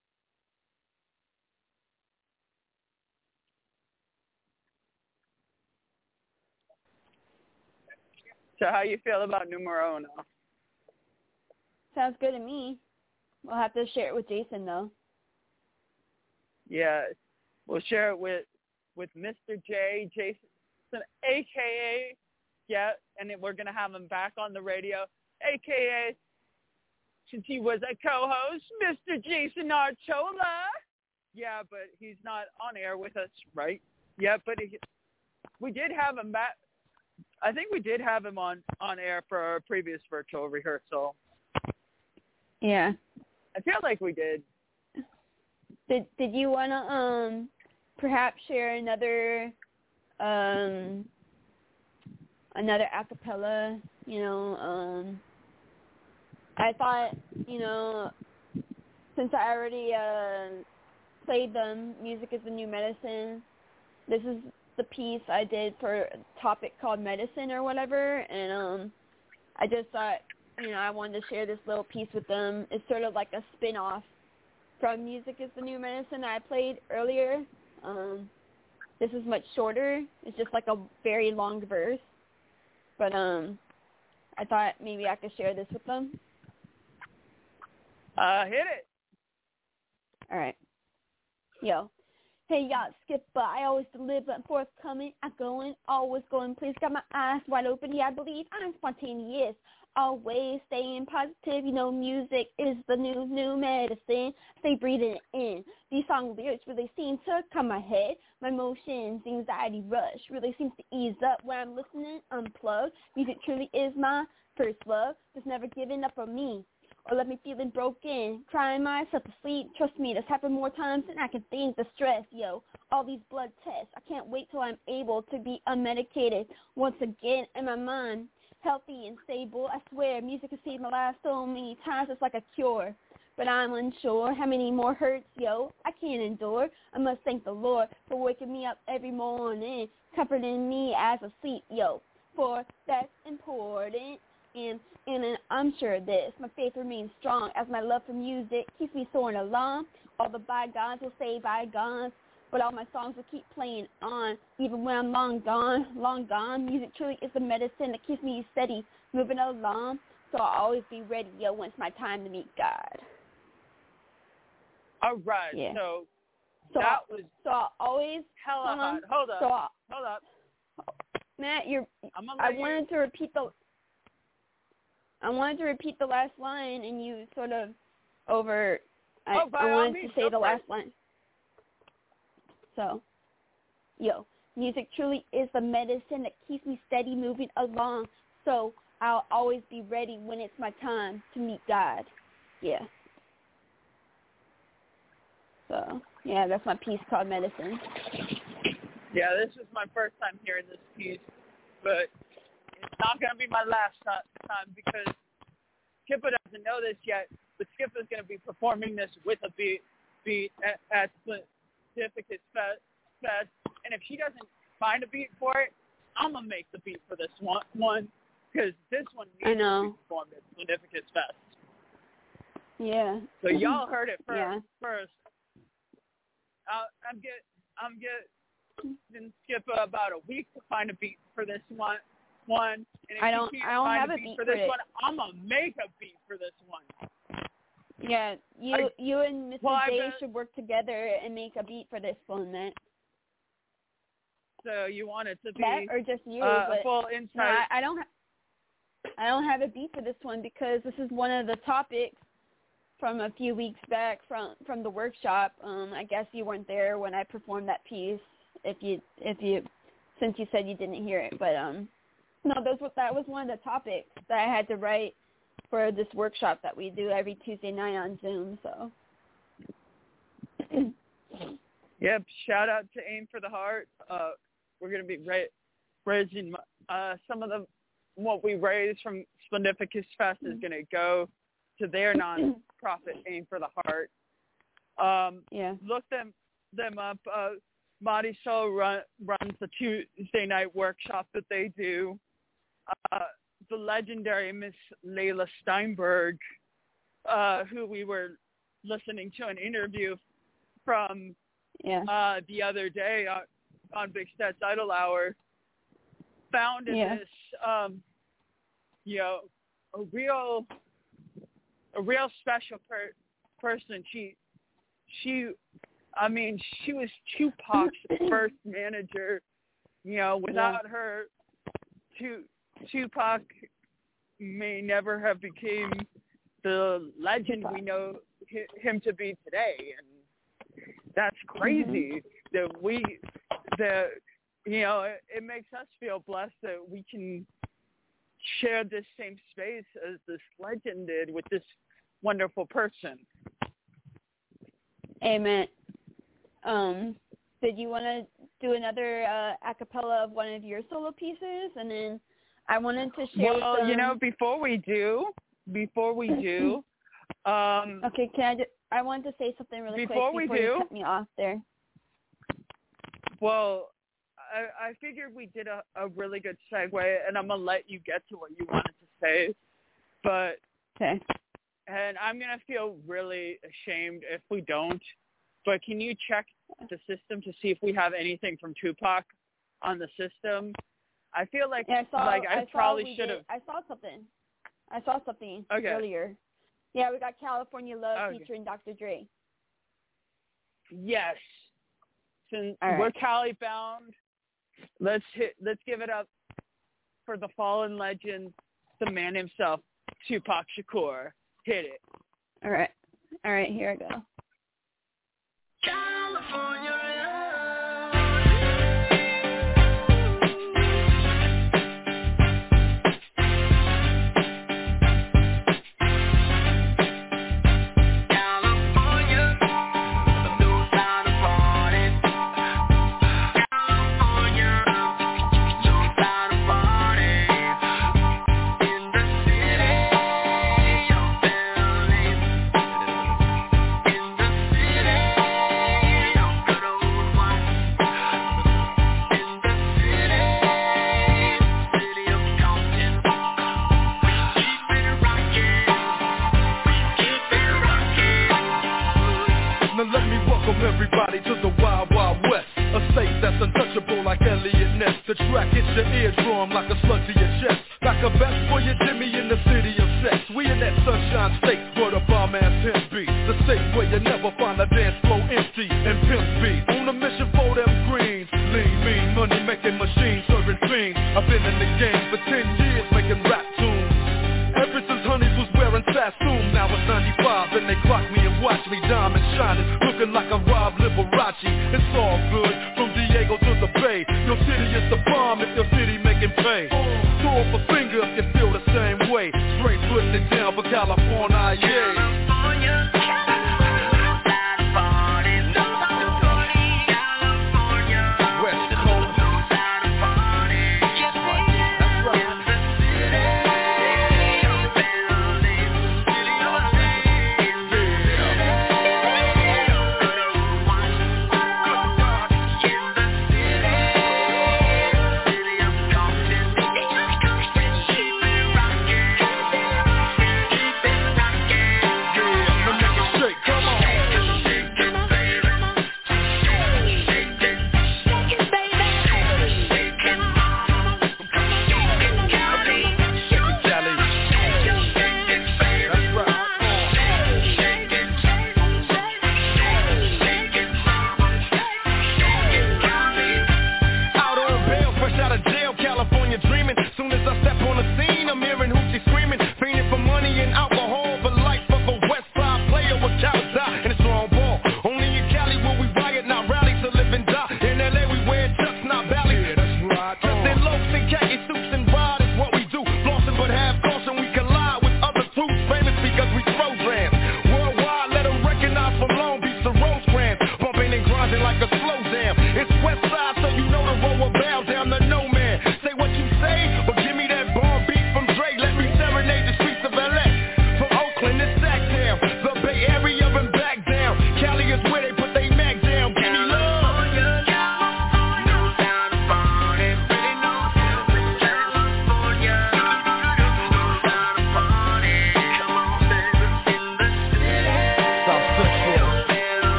So how you feel about numero uno? Sounds good to me. We'll have to share it with Jason, though. Yeah, we'll share it with with Mister J, Jason, a k a. Yeah, and we're going to have him back on the radio, a k a, since he was a co-host, Mister Jason Artola. Yeah, but he's not on air with us, right? Yeah, but he, we did have him back. I think we did have him on, on air for our previous virtual rehearsal. Yeah. I feel like we did. Did Did you want to um perhaps share another um another acapella? You know, um, I thought, you know, since I already uh, played them, Music is the New Medicine, this is the piece I did for a topic called medicine or whatever, and um, I just thought, you know, I wanted to share this little piece with them. It's sort of like a spin-off from Music is the New Medicine that I played earlier. Um, this is much shorter. It's just like a very long verse, but um, I thought maybe I could share this with them. Uh, hit it. All right. Yo. Hey, y'all, Skipper. I always deliver and forthcoming. I'm going, always going. Please got my eyes wide open. Yeah, I believe I'm spontaneous. Always staying positive. You know, music is the new, new medicine. Stay breathing it in. These song lyrics really seem to come my head. My emotions, anxiety rush really seems to ease up when I'm listening unplugged. Music truly is my first love. Just never giving up on me. Or let me feeling broken, crying myself to sleep. Trust me, that's happened more times than I can think. The stress, yo, all these blood tests. I can't wait till I'm able to be unmedicated once again in my mind. Healthy and stable, I swear, music has saved my life so many times, it's like a cure. But I'm unsure how many more hurts, yo, I can't endure. I must thank the Lord for waking me up every morning, comforting me as I sleep, yo, for that's important. And, and I'm sure of this, my faith remains strong as my love for music keeps me soaring along. All the bygones will say bygones, but all my songs will keep playing on, even when I'm long gone, long gone. Music truly is the medicine that keeps me steady, moving along. So I'll always be ready, yo, when it's my time to meet God. All right, yeah. so, so that was so I'll always hella um, hot. Hold up, so I'll, hold up. Matt, you're. I'm I wanted to repeat the. I wanted to repeat the last line, and you sort of over. I, oh, by I all wanted means, to say the last it. line. So, yo, music truly is the medicine that keeps me steady, moving along. So I'll always be ready when it's my time to meet God. Yeah. So, yeah, that's my piece called Medicine. Yeah, this is my first time hearing this piece, but it's not going to be my last time because Skipper doesn't know this yet, but Skipper's going to be performing this with a beat, beat at, at Spontificus Fest, Fest, and if she doesn't find a beat for it, I'm going to make the beat for this one, one because this one needs to be performed at Spontificus Fest. Yeah. So y'all heard it first. Yeah. first. Uh, I'm get, I'm getting Skipper about a week to find a beat for this one. One, and if I don't. you can't I don't find have a a beat, beat for for this it. one. I'm gonna make a beat for this one. Yeah, you I, you and Mister well, J been, should work together and make a beat for this one, Matt. So you want it to be that or just you? uh, but a full insight? No, I, I don't. Ha- I don't have a beat for this one because this is one of the topics from a few weeks back from from the workshop. Um, I guess you weren't there when I performed that piece. If you if you since you said you didn't hear it, but um. No, those, that was one of the topics that I had to write for this workshop that we do every Tuesday night on Zoom. So, yep. Shout out to Aim for the Heart. Uh, we're gonna be ra- raising uh, some of the what we raise from Spontificus Fest is gonna go to their nonprofit Aim for the Heart. Um, yeah. Look them them up. Uh, Marisol run, runs the Tuesday night workshop that they do. Uh, the legendary Miss Layla Steinberg, uh, who we were listening to an interview from yeah. uh, the other day on, on Big Stats Idol Hour, found in yeah. this, um, you know, a real, a real special per- person. She, she, I mean, she was Tupac's first manager. You know, without yeah. her, two. Tupac may never have became the legend we know him to be today, and that's crazy. Mm-hmm. That we, the you know, it, it makes us feel blessed that we can share this same space as this legend did with this wonderful person. Amen. Um, did you want to do another uh, a cappella of one of your solo pieces? And then I wanted to share Well, with them... you know, before we do, before we do... um, okay, can I just... I wanted to say something really before quick before we do, you cut me off there. Well, I, I figured we did a, a really good segue, and I'm going to let you get to what you wanted to say. But... Okay. And I'm going to feel really ashamed if we don't. But can you check the system to see if we have anything from Tupac on the system? I feel like yeah, I saw, like I, I probably should have. I saw something. I saw something okay. earlier. Yeah, we got California Love okay. featuring Doctor Dre. Yes. Since right. we're Cali bound, let's hit. Let's give it up for the fallen legend, the man himself, Tupac Shakur. Hit it. All right. All right, here I go. California. Everybody to the Wild Wild West, a state that's untouchable like Elliot Ness. The track hits your eardrum like a slug to your chest, like a vest for your Jimmy in the city of sex. We in that sunshine state where the bomb ass pimp be, the state where you never find a dance floor empty and pimp be. On a mission for them greens, lean, mean, money making machines, serving fiends. I've been in the game for ten years making rap tunes. Ever since Honeys was wearing Sassoon, now it's ninety-five and they clock me and watch me diamond shining, looking like a Rob Liberace. It's all good, from Diego to the Bay. Your city is the bomb if your city making pay. Throw up a finger if you feel the same way. Straight putting it down for California, yeah.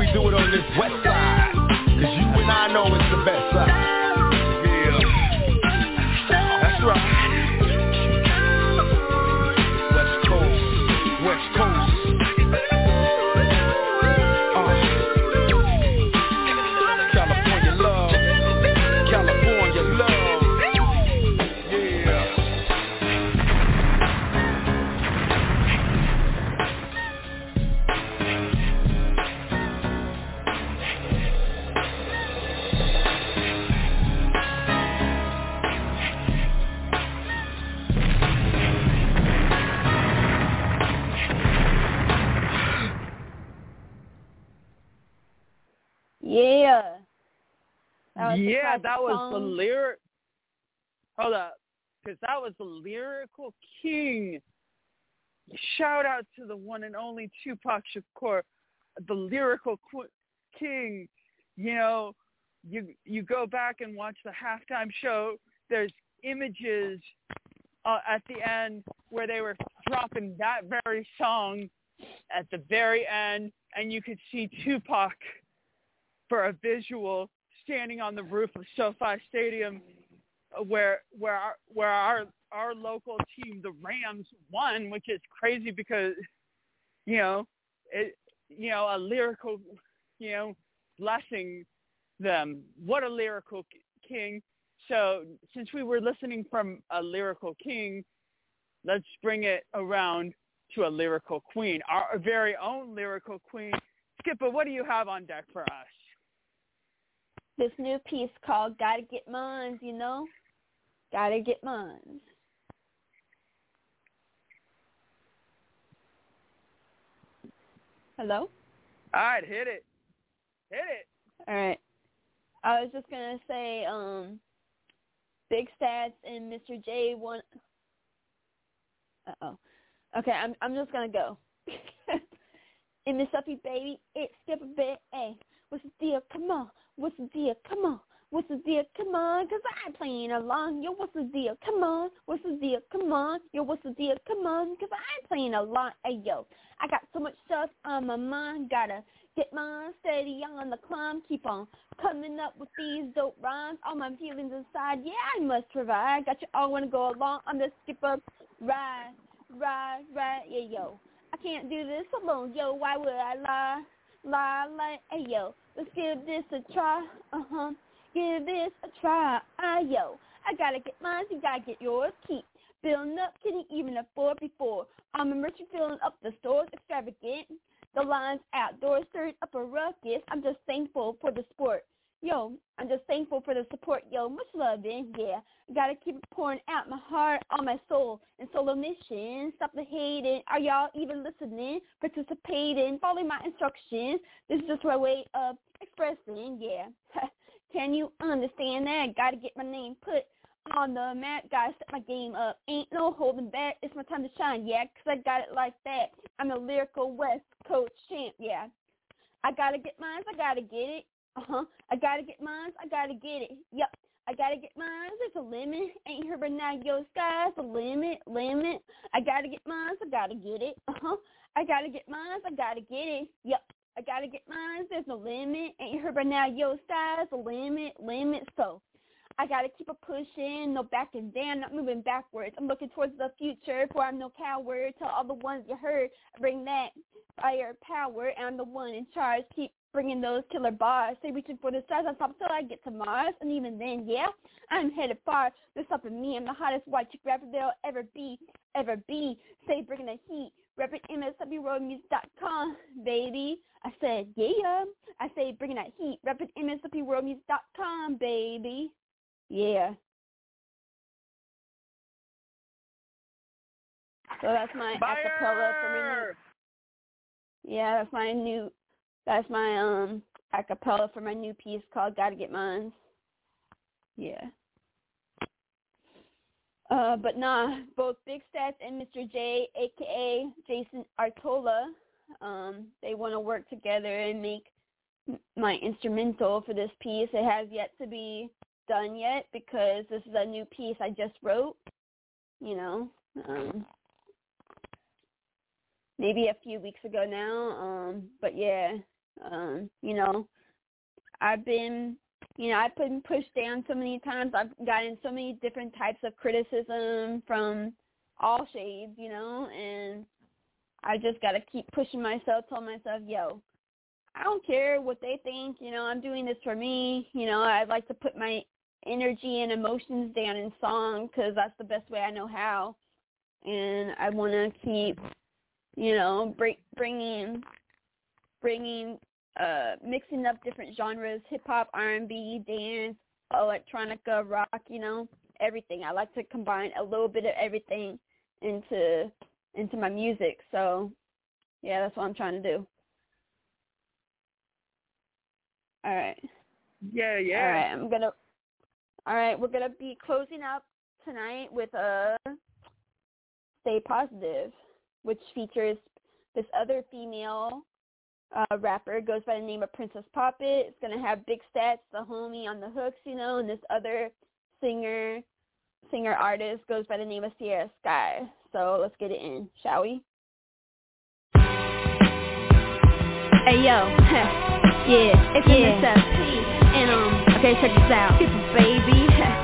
we do it on this west side. Cause you and I know it's the best side. Yeah. That's right. West Coast. West Coast. Uh. California love. California love. Yeah. Yeah. That was yeah, the that was song. the lyric. Hold up, because that was the lyrical king. Shout out to the one and only Tupac Shakur, the lyrical qu- king. You know, you you go back and watch the halftime show. There's images uh, at the end where they were dropping that very song at the very end, and you could see Tupac for a visual standing on the roof of SoFi Stadium, where where our, where our our local team, the Rams, won, which is crazy because you know it you know a lyrical you know blessing them. What a lyrical king! So since we were listening from a lyrical king, let's bring it around to a lyrical queen, our very own lyrical queen. Skipper, what do you have on deck for us? This new piece called Gotta Get Mines, you know? Gotta Get Mines. Hello? All right, hit it. Hit it. All right. I was just going to say, um, Big Stats and Mister J won. Uh-oh. Okay, I'm I'm just going to go. In Mississippi, baby, it's skip a bit, hey. What's the deal? Come on. What's the deal? Come on. What's the deal? Come on, because I'm playing along. Yo, what's the deal? Come on. What's the deal? Come on. Yo, what's the deal? Come on, because I'm playing along. Hey, yo, I got so much stuff on my mind. Gotta get mine steady on the climb. Keep on coming up with these dope rhymes. All my feelings inside, yeah, I must provide. Got you all want to go along. I'm the skipper. Ride, ride, ride. Yeah, yo, I can't do this alone. Yo, why would I lie? Lie, lie. Hey, yo, let's give this a try. Uh-huh. Give this a try. Ah, yo, I gotta get mine, you gotta get yours. Keep filling up, can you even afford before? I'm a merchant filling up the stores, extravagant. The lines outdoors, stirring up a ruckus. I'm just thankful for the sport. Yo, I'm just thankful for the support. Yo, much love in, yeah. I gotta keep it pouring out my heart, all my soul, and solo mission. Stop the hating. Are y'all even listening? Participating, following my instructions. This is just my way of expressing, yeah. Can you understand that? Gotta get my name put on the map. Gotta set my game up. Ain't no holding back. It's my time to shine, yeah, because I got it like that. I'm a lyrical West Coast champ, yeah. I gotta get mine. I gotta get it. Uh-huh. I gotta get mine. I gotta get it. Yep. I gotta get mine. There's a limit. Ain't heard but now, yo, sky's the limit, limit. I gotta get mine. I gotta get it. Uh-huh. I gotta get mine. I gotta get it. Yep. I gotta get mine, there's no limit. Ain't heard by now, yo, sky's the limit, limit. So I gotta keep a pushing, no backing down, not moving backwards. I'm looking towards the future, for I'm no coward. Tell all the ones you heard, bring that fire power. I'm the one in charge, keep bringing those killer bars. Stay reaching for the stars on top till I get to Mars. And even then, yeah, I'm headed far. There's something me, I'm the hottest white chick rapper there'll ever be, ever be. Stay bringing the heat. Reppin' M S W world music dot com, baby. I said, yeah. I say, bringing that heat. Reppin' M S W world music dot com, baby. Yeah. So that's my acapella for my new. Yeah, that's my new. That's my um acapella for my new piece called "Gotta Get Mine." Yeah. Uh, but nah, both Big Stats and Mister J, a k a. Jason Artola, um, they want to work together and make my instrumental for this piece. It has yet to be done yet because this is a new piece I just wrote, you know, um, maybe a few weeks ago now. Um, but yeah, Um, you know, I've been, you know, I've been pushed down so many times. I've gotten so many different types of criticism from all shades, you know, and I just got to keep pushing myself, tell myself, yo, I don't care what they think, you know, I'm doing this for me. You know, I like to put my energy and emotions down in song because that's the best way I know how. And I want to keep, you know, bring, bringing, bringing, uh, mixing up different genres, hip-hop, R and B, dance, electronica, rock, you know, everything. I like to combine a little bit of everything into into my music. So, yeah, that's what I'm trying to do. All right. Yeah, yeah. All right, I'm gonna. All right, we're gonna be closing up tonight with a "Stay Positive," which features this other female uh, rapper, goes by the name of Princess Poppet. It's gonna have Big Stats, the homie, on the hooks, you know, and this other singer, singer artist goes by the name of Sierra Sky. So let's get it in, shall we? Hey yo, yeah, it's yeah. M S F P, and um, okay, check this out, people, baby.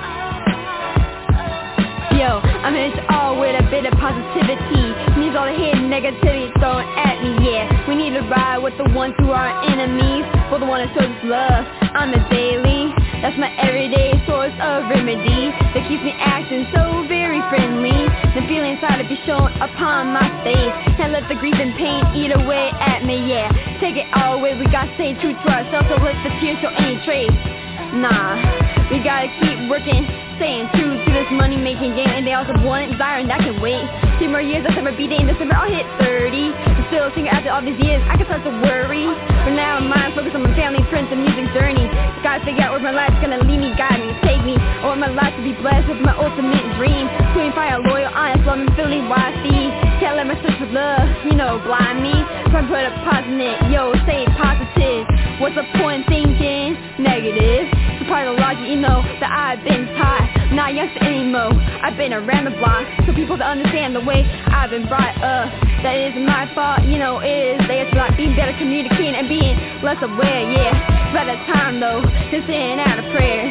Yo, I'm here to all with a bit of positivity. Needs all the hate and negativity thrown at me, yeah. We need to ride with the ones who are our enemies, for the one that shows love. I'm a daily, that's my everyday source of remedy that keeps me acting so very friendly. The feeling inside to be shown upon my face. Can't let the grief and pain eat away at me, yeah. Take it all away, we gotta stay true to ourselves, so let the tears show any trace. Nah, we gotta keep working, staying true to this money-making game, and they also want it, desire, and that can wait. Two more years, December be day in December, I'll hit thirty. I'm still a singer after all these years, I can start to worry. For now, my mind focused on my family, friends, and music journey. Gotta figure out where my life's gonna lead me, guide me, take me. I want my life to be blessed with my ultimate dream. Queen fire, loyal, honest, love, and feeling wifey. Can't let my search for love, you know, blind me. So I put a positive, yo, stay positive. What's the point thinking negative? It's part of the logic, you know, that I've been taught. Not youngster anymore, I've been around the block. So people to understand the way I've been brought up. That isn't my fault, you know, it is theirs. Not being better communicating and being less aware, yeah. By the time though, just in out of prayer.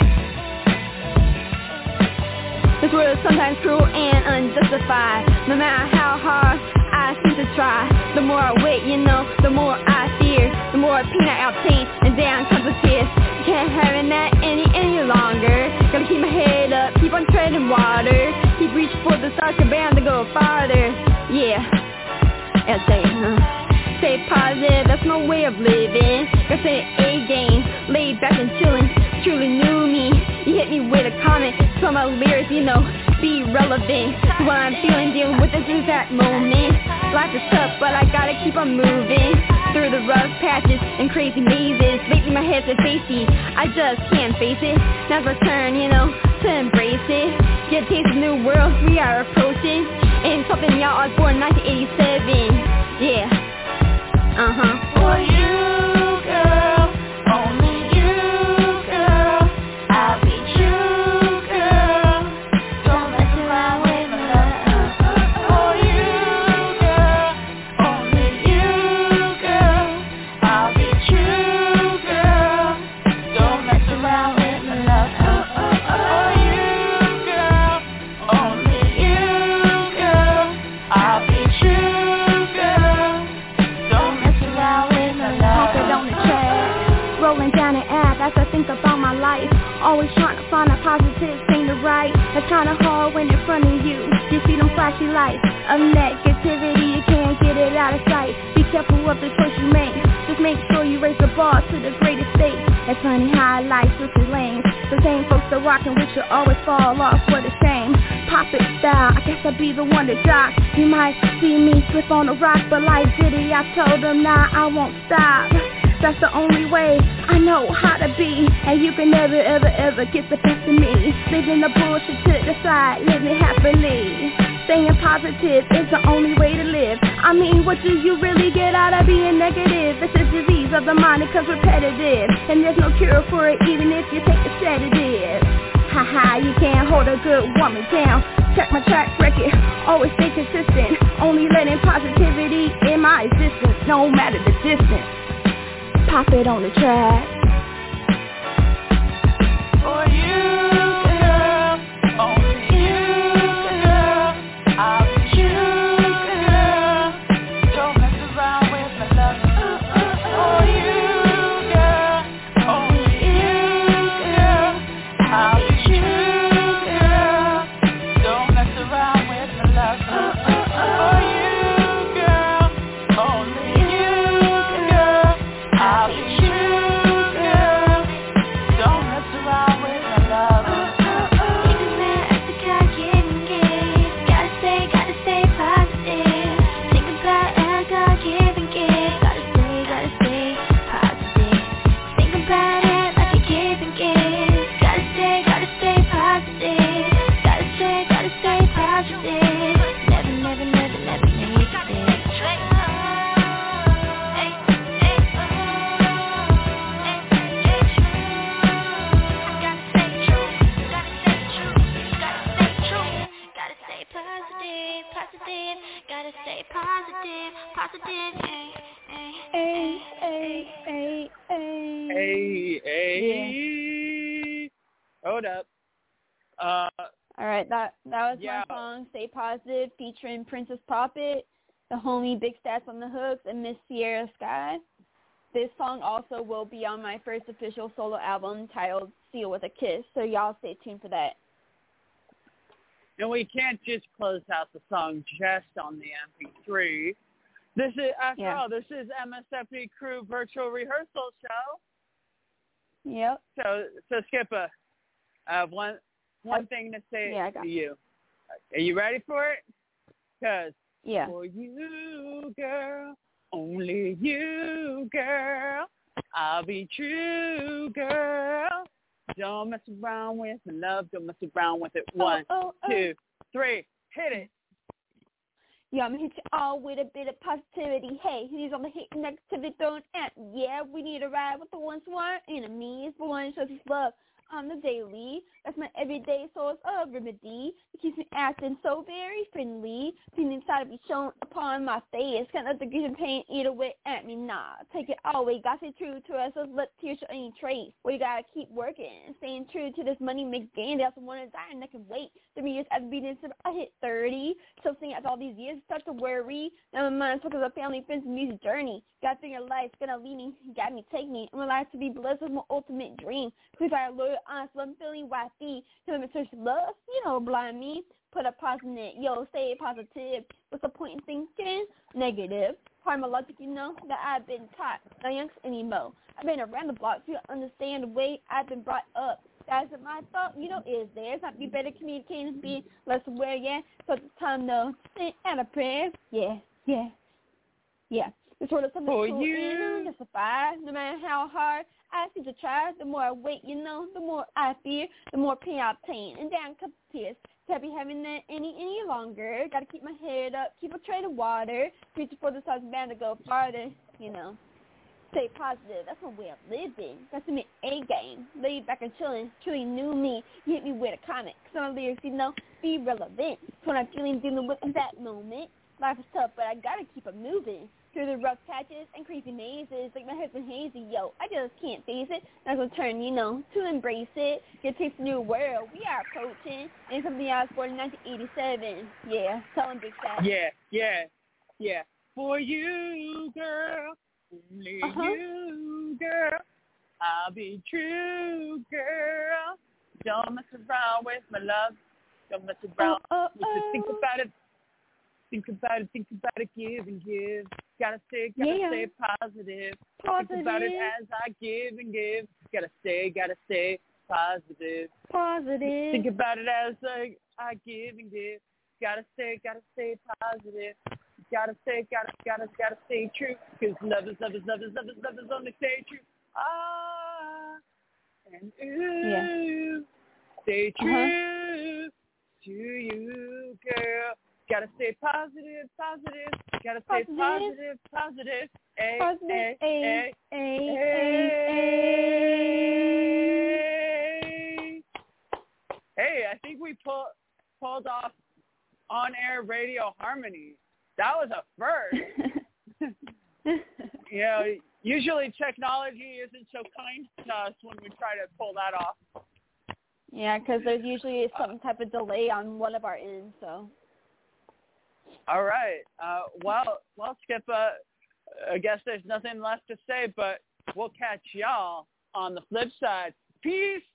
This world is sometimes cruel and unjustified. No matter how hard I seem to try, the more I wait, you know, the more I fear, the more pain I obtain, and down comes the tears. Can't have that any, any longer. Gotta keep my head up, keep on treading water. Keep reaching for the stars, you're bound to go farther. Yeah, I'll tell you, huh? Stay positive, that's my way of living. Gotta say A game, laid back and chillin'. Truly knew me, you hit me with a comment. So my lyrics, you know, be relevant to what I'm feeling, dealing with this exact moment. Life is tough, but I gotta keep on moving through the rough patches and crazy mazes. Lately my head's been facey, I just can't face it. Now's my turn, you know, to embrace it. Get a taste of new world we are approaching. And something y'all are born in nineteen eighty-seven. Yeah, uh-huh. For you, girl, only you, girl. I'll be true, girl. Don't mess around with my love. For you, girl, only you, girl. I'll be true, girl. Don't mess around with my love. For you, girl, only you, girl. I'll be true, girl. Don't mess around with my love. Pop it on the track, rolling down an app as I think about my life. Always trying to find a positive thing to write. It's kinda hard when in front of you. You see them flashy lights of negativity, you can't get it out of sight. Be careful of the choice you make. Just make sure you raise the bar to the greatest state. It's funny how life switches lanes. The same folks that rockin' with you always fall off, what a shame. Pop it style, I guess I'll be the one to jock. You might see me slip on a rock, but like Diddy, I told them, nah, I won't stop. That's the only way I know how to be, and you can never, ever, ever get the best of me. Leaving the bullshit to the side, living happily. Staying positive is the only way to live. I mean, what do you really get out of being negative? It's a disease of the mind, it comes repetitive, and there's no cure for it even if you take a sedative. Haha, you can't hold a good woman down. Check my track record, always stay consistent. Only letting positivity in my existence, no matter the distance. pop it on the track. For you, girl, only you, girl, I'll be true, girl. Don't mess around with my love. For you, girl, only you, girl, I'll be true, girl. Don't mess around with my love. For you, girl, only you, girl, I'll be true, girl. Don't mess around with my love. Hey, hey. Hold up. Uh, All right, that that was yeah. my song, Stay Positive, featuring Princess Poppet, the homie Big Stats on the Hooks, and Miss Sierra Sky. This song also will be on my first official solo album titled Seal with a Kiss, so y'all stay tuned for that. And we can't just close out the song just on the M P three. This is, after Yeah. all, this is M S F P Crew Virtual Rehearsal Show. Yep. So, so Skippa, I have one one Uh, thing to say yeah, I got to you. Are you ready for it? Because Yeah. for you, girl, only you, girl, I'll be true, girl. Don't mess around with my love. Don't mess around with it. One, oh, oh, oh. two, three. Hit it. Yeah, I'm gonna hit you all with a bit of positivity. Hey, he's on the hate negativity thrown at me. Yeah, we need to ride with the ones who aren't enemies, but one shows his love on the daily. That's my everyday source of remedy. It keeps me acting so very friendly. Feeling inside to be shown upon my face. Can't let the grief and pain eat away at me. Nah, take it all away. Gotta stay true to us. So let tears show any trace. We gotta keep working, staying true to this money makes gain. They also want to die and I can wait. Three years after being in, I hit thirty. So seeing after all these years, start to worry. Now my mind's focused on family, friends, and music journey. Gotta figure life's gonna lead me, got me, take me. And my life to be blessed with my ultimate dream. Please, I loyal, honest, love, feeling wifey. Tell me search love, you know, blind me. Put a positive in it, yo, stay positive. What's the point in thinking negative? Part of my logic, you know, that I've been taught. Not young anymore. I've been around the block so you understand the way I've been brought up. That's my thought, you know, is there. It's not be better communicating and be less aware, yeah. So it's time though, sit and a prayer. Yeah, yeah, yeah. It's sort of something For cool you. and justify. No matter how hard I seem to try, the more I wait, you know, the more I fear, the more pain I obtain. And down comes tears. Can't be having that any any longer. Gotta keep my head up, keep a tray of water. Reaching for the stars bound to go farther, you know. Stay positive. That's my way of living. That's me A game. Laid back and chilling. Truly knew me. You hit me with a comic. Some lyrics, you know, be relevant. What I'm feeling, dealing with in that moment. Life is tough, but I gotta keep it moving. Through the rough patches and creepy mazes, like my husband hazy, yo, I just can't face it. I'm gonna turn, you know, to embrace it. Get taste the new world. We are approaching. And something I was born in nineteen eighty-seven. Yeah, telling Big Fat. Yeah, yeah, yeah. For you, girl, only Uh-huh. you, girl, I'll be true, girl. Don't mess around with my love. Don't mess around Oh, oh, with it. Think oh. about it. Think about it. Think about it. Give and give. Gotta stay, gotta Yeah. stay positive. Positive. Think about it as I give and give. Gotta stay, gotta stay positive. Positive. Think about it as I, I give and give. Gotta stay, gotta stay positive. Gotta stay, gotta, gotta, gotta stay true. Cause love is, love is, love is, love is, love is only stay true. Ah, and ooh, Yeah. stay true Uh-huh. to you, girl. Gotta stay positive, positive. Gotta stay Positive. positive, positive. A, Positive. A, A, A, A, A. Hey, I think we pull, pulled off on-air radio harmony. That was a first. You know, usually technology isn't so kind to us when we try to pull that off. Yeah, because there's usually some type of delay on one of our ends, so. All right. Uh, well, well, Skip, uh, I guess there's nothing left to say, but we'll catch y'all on the flip side. Peace!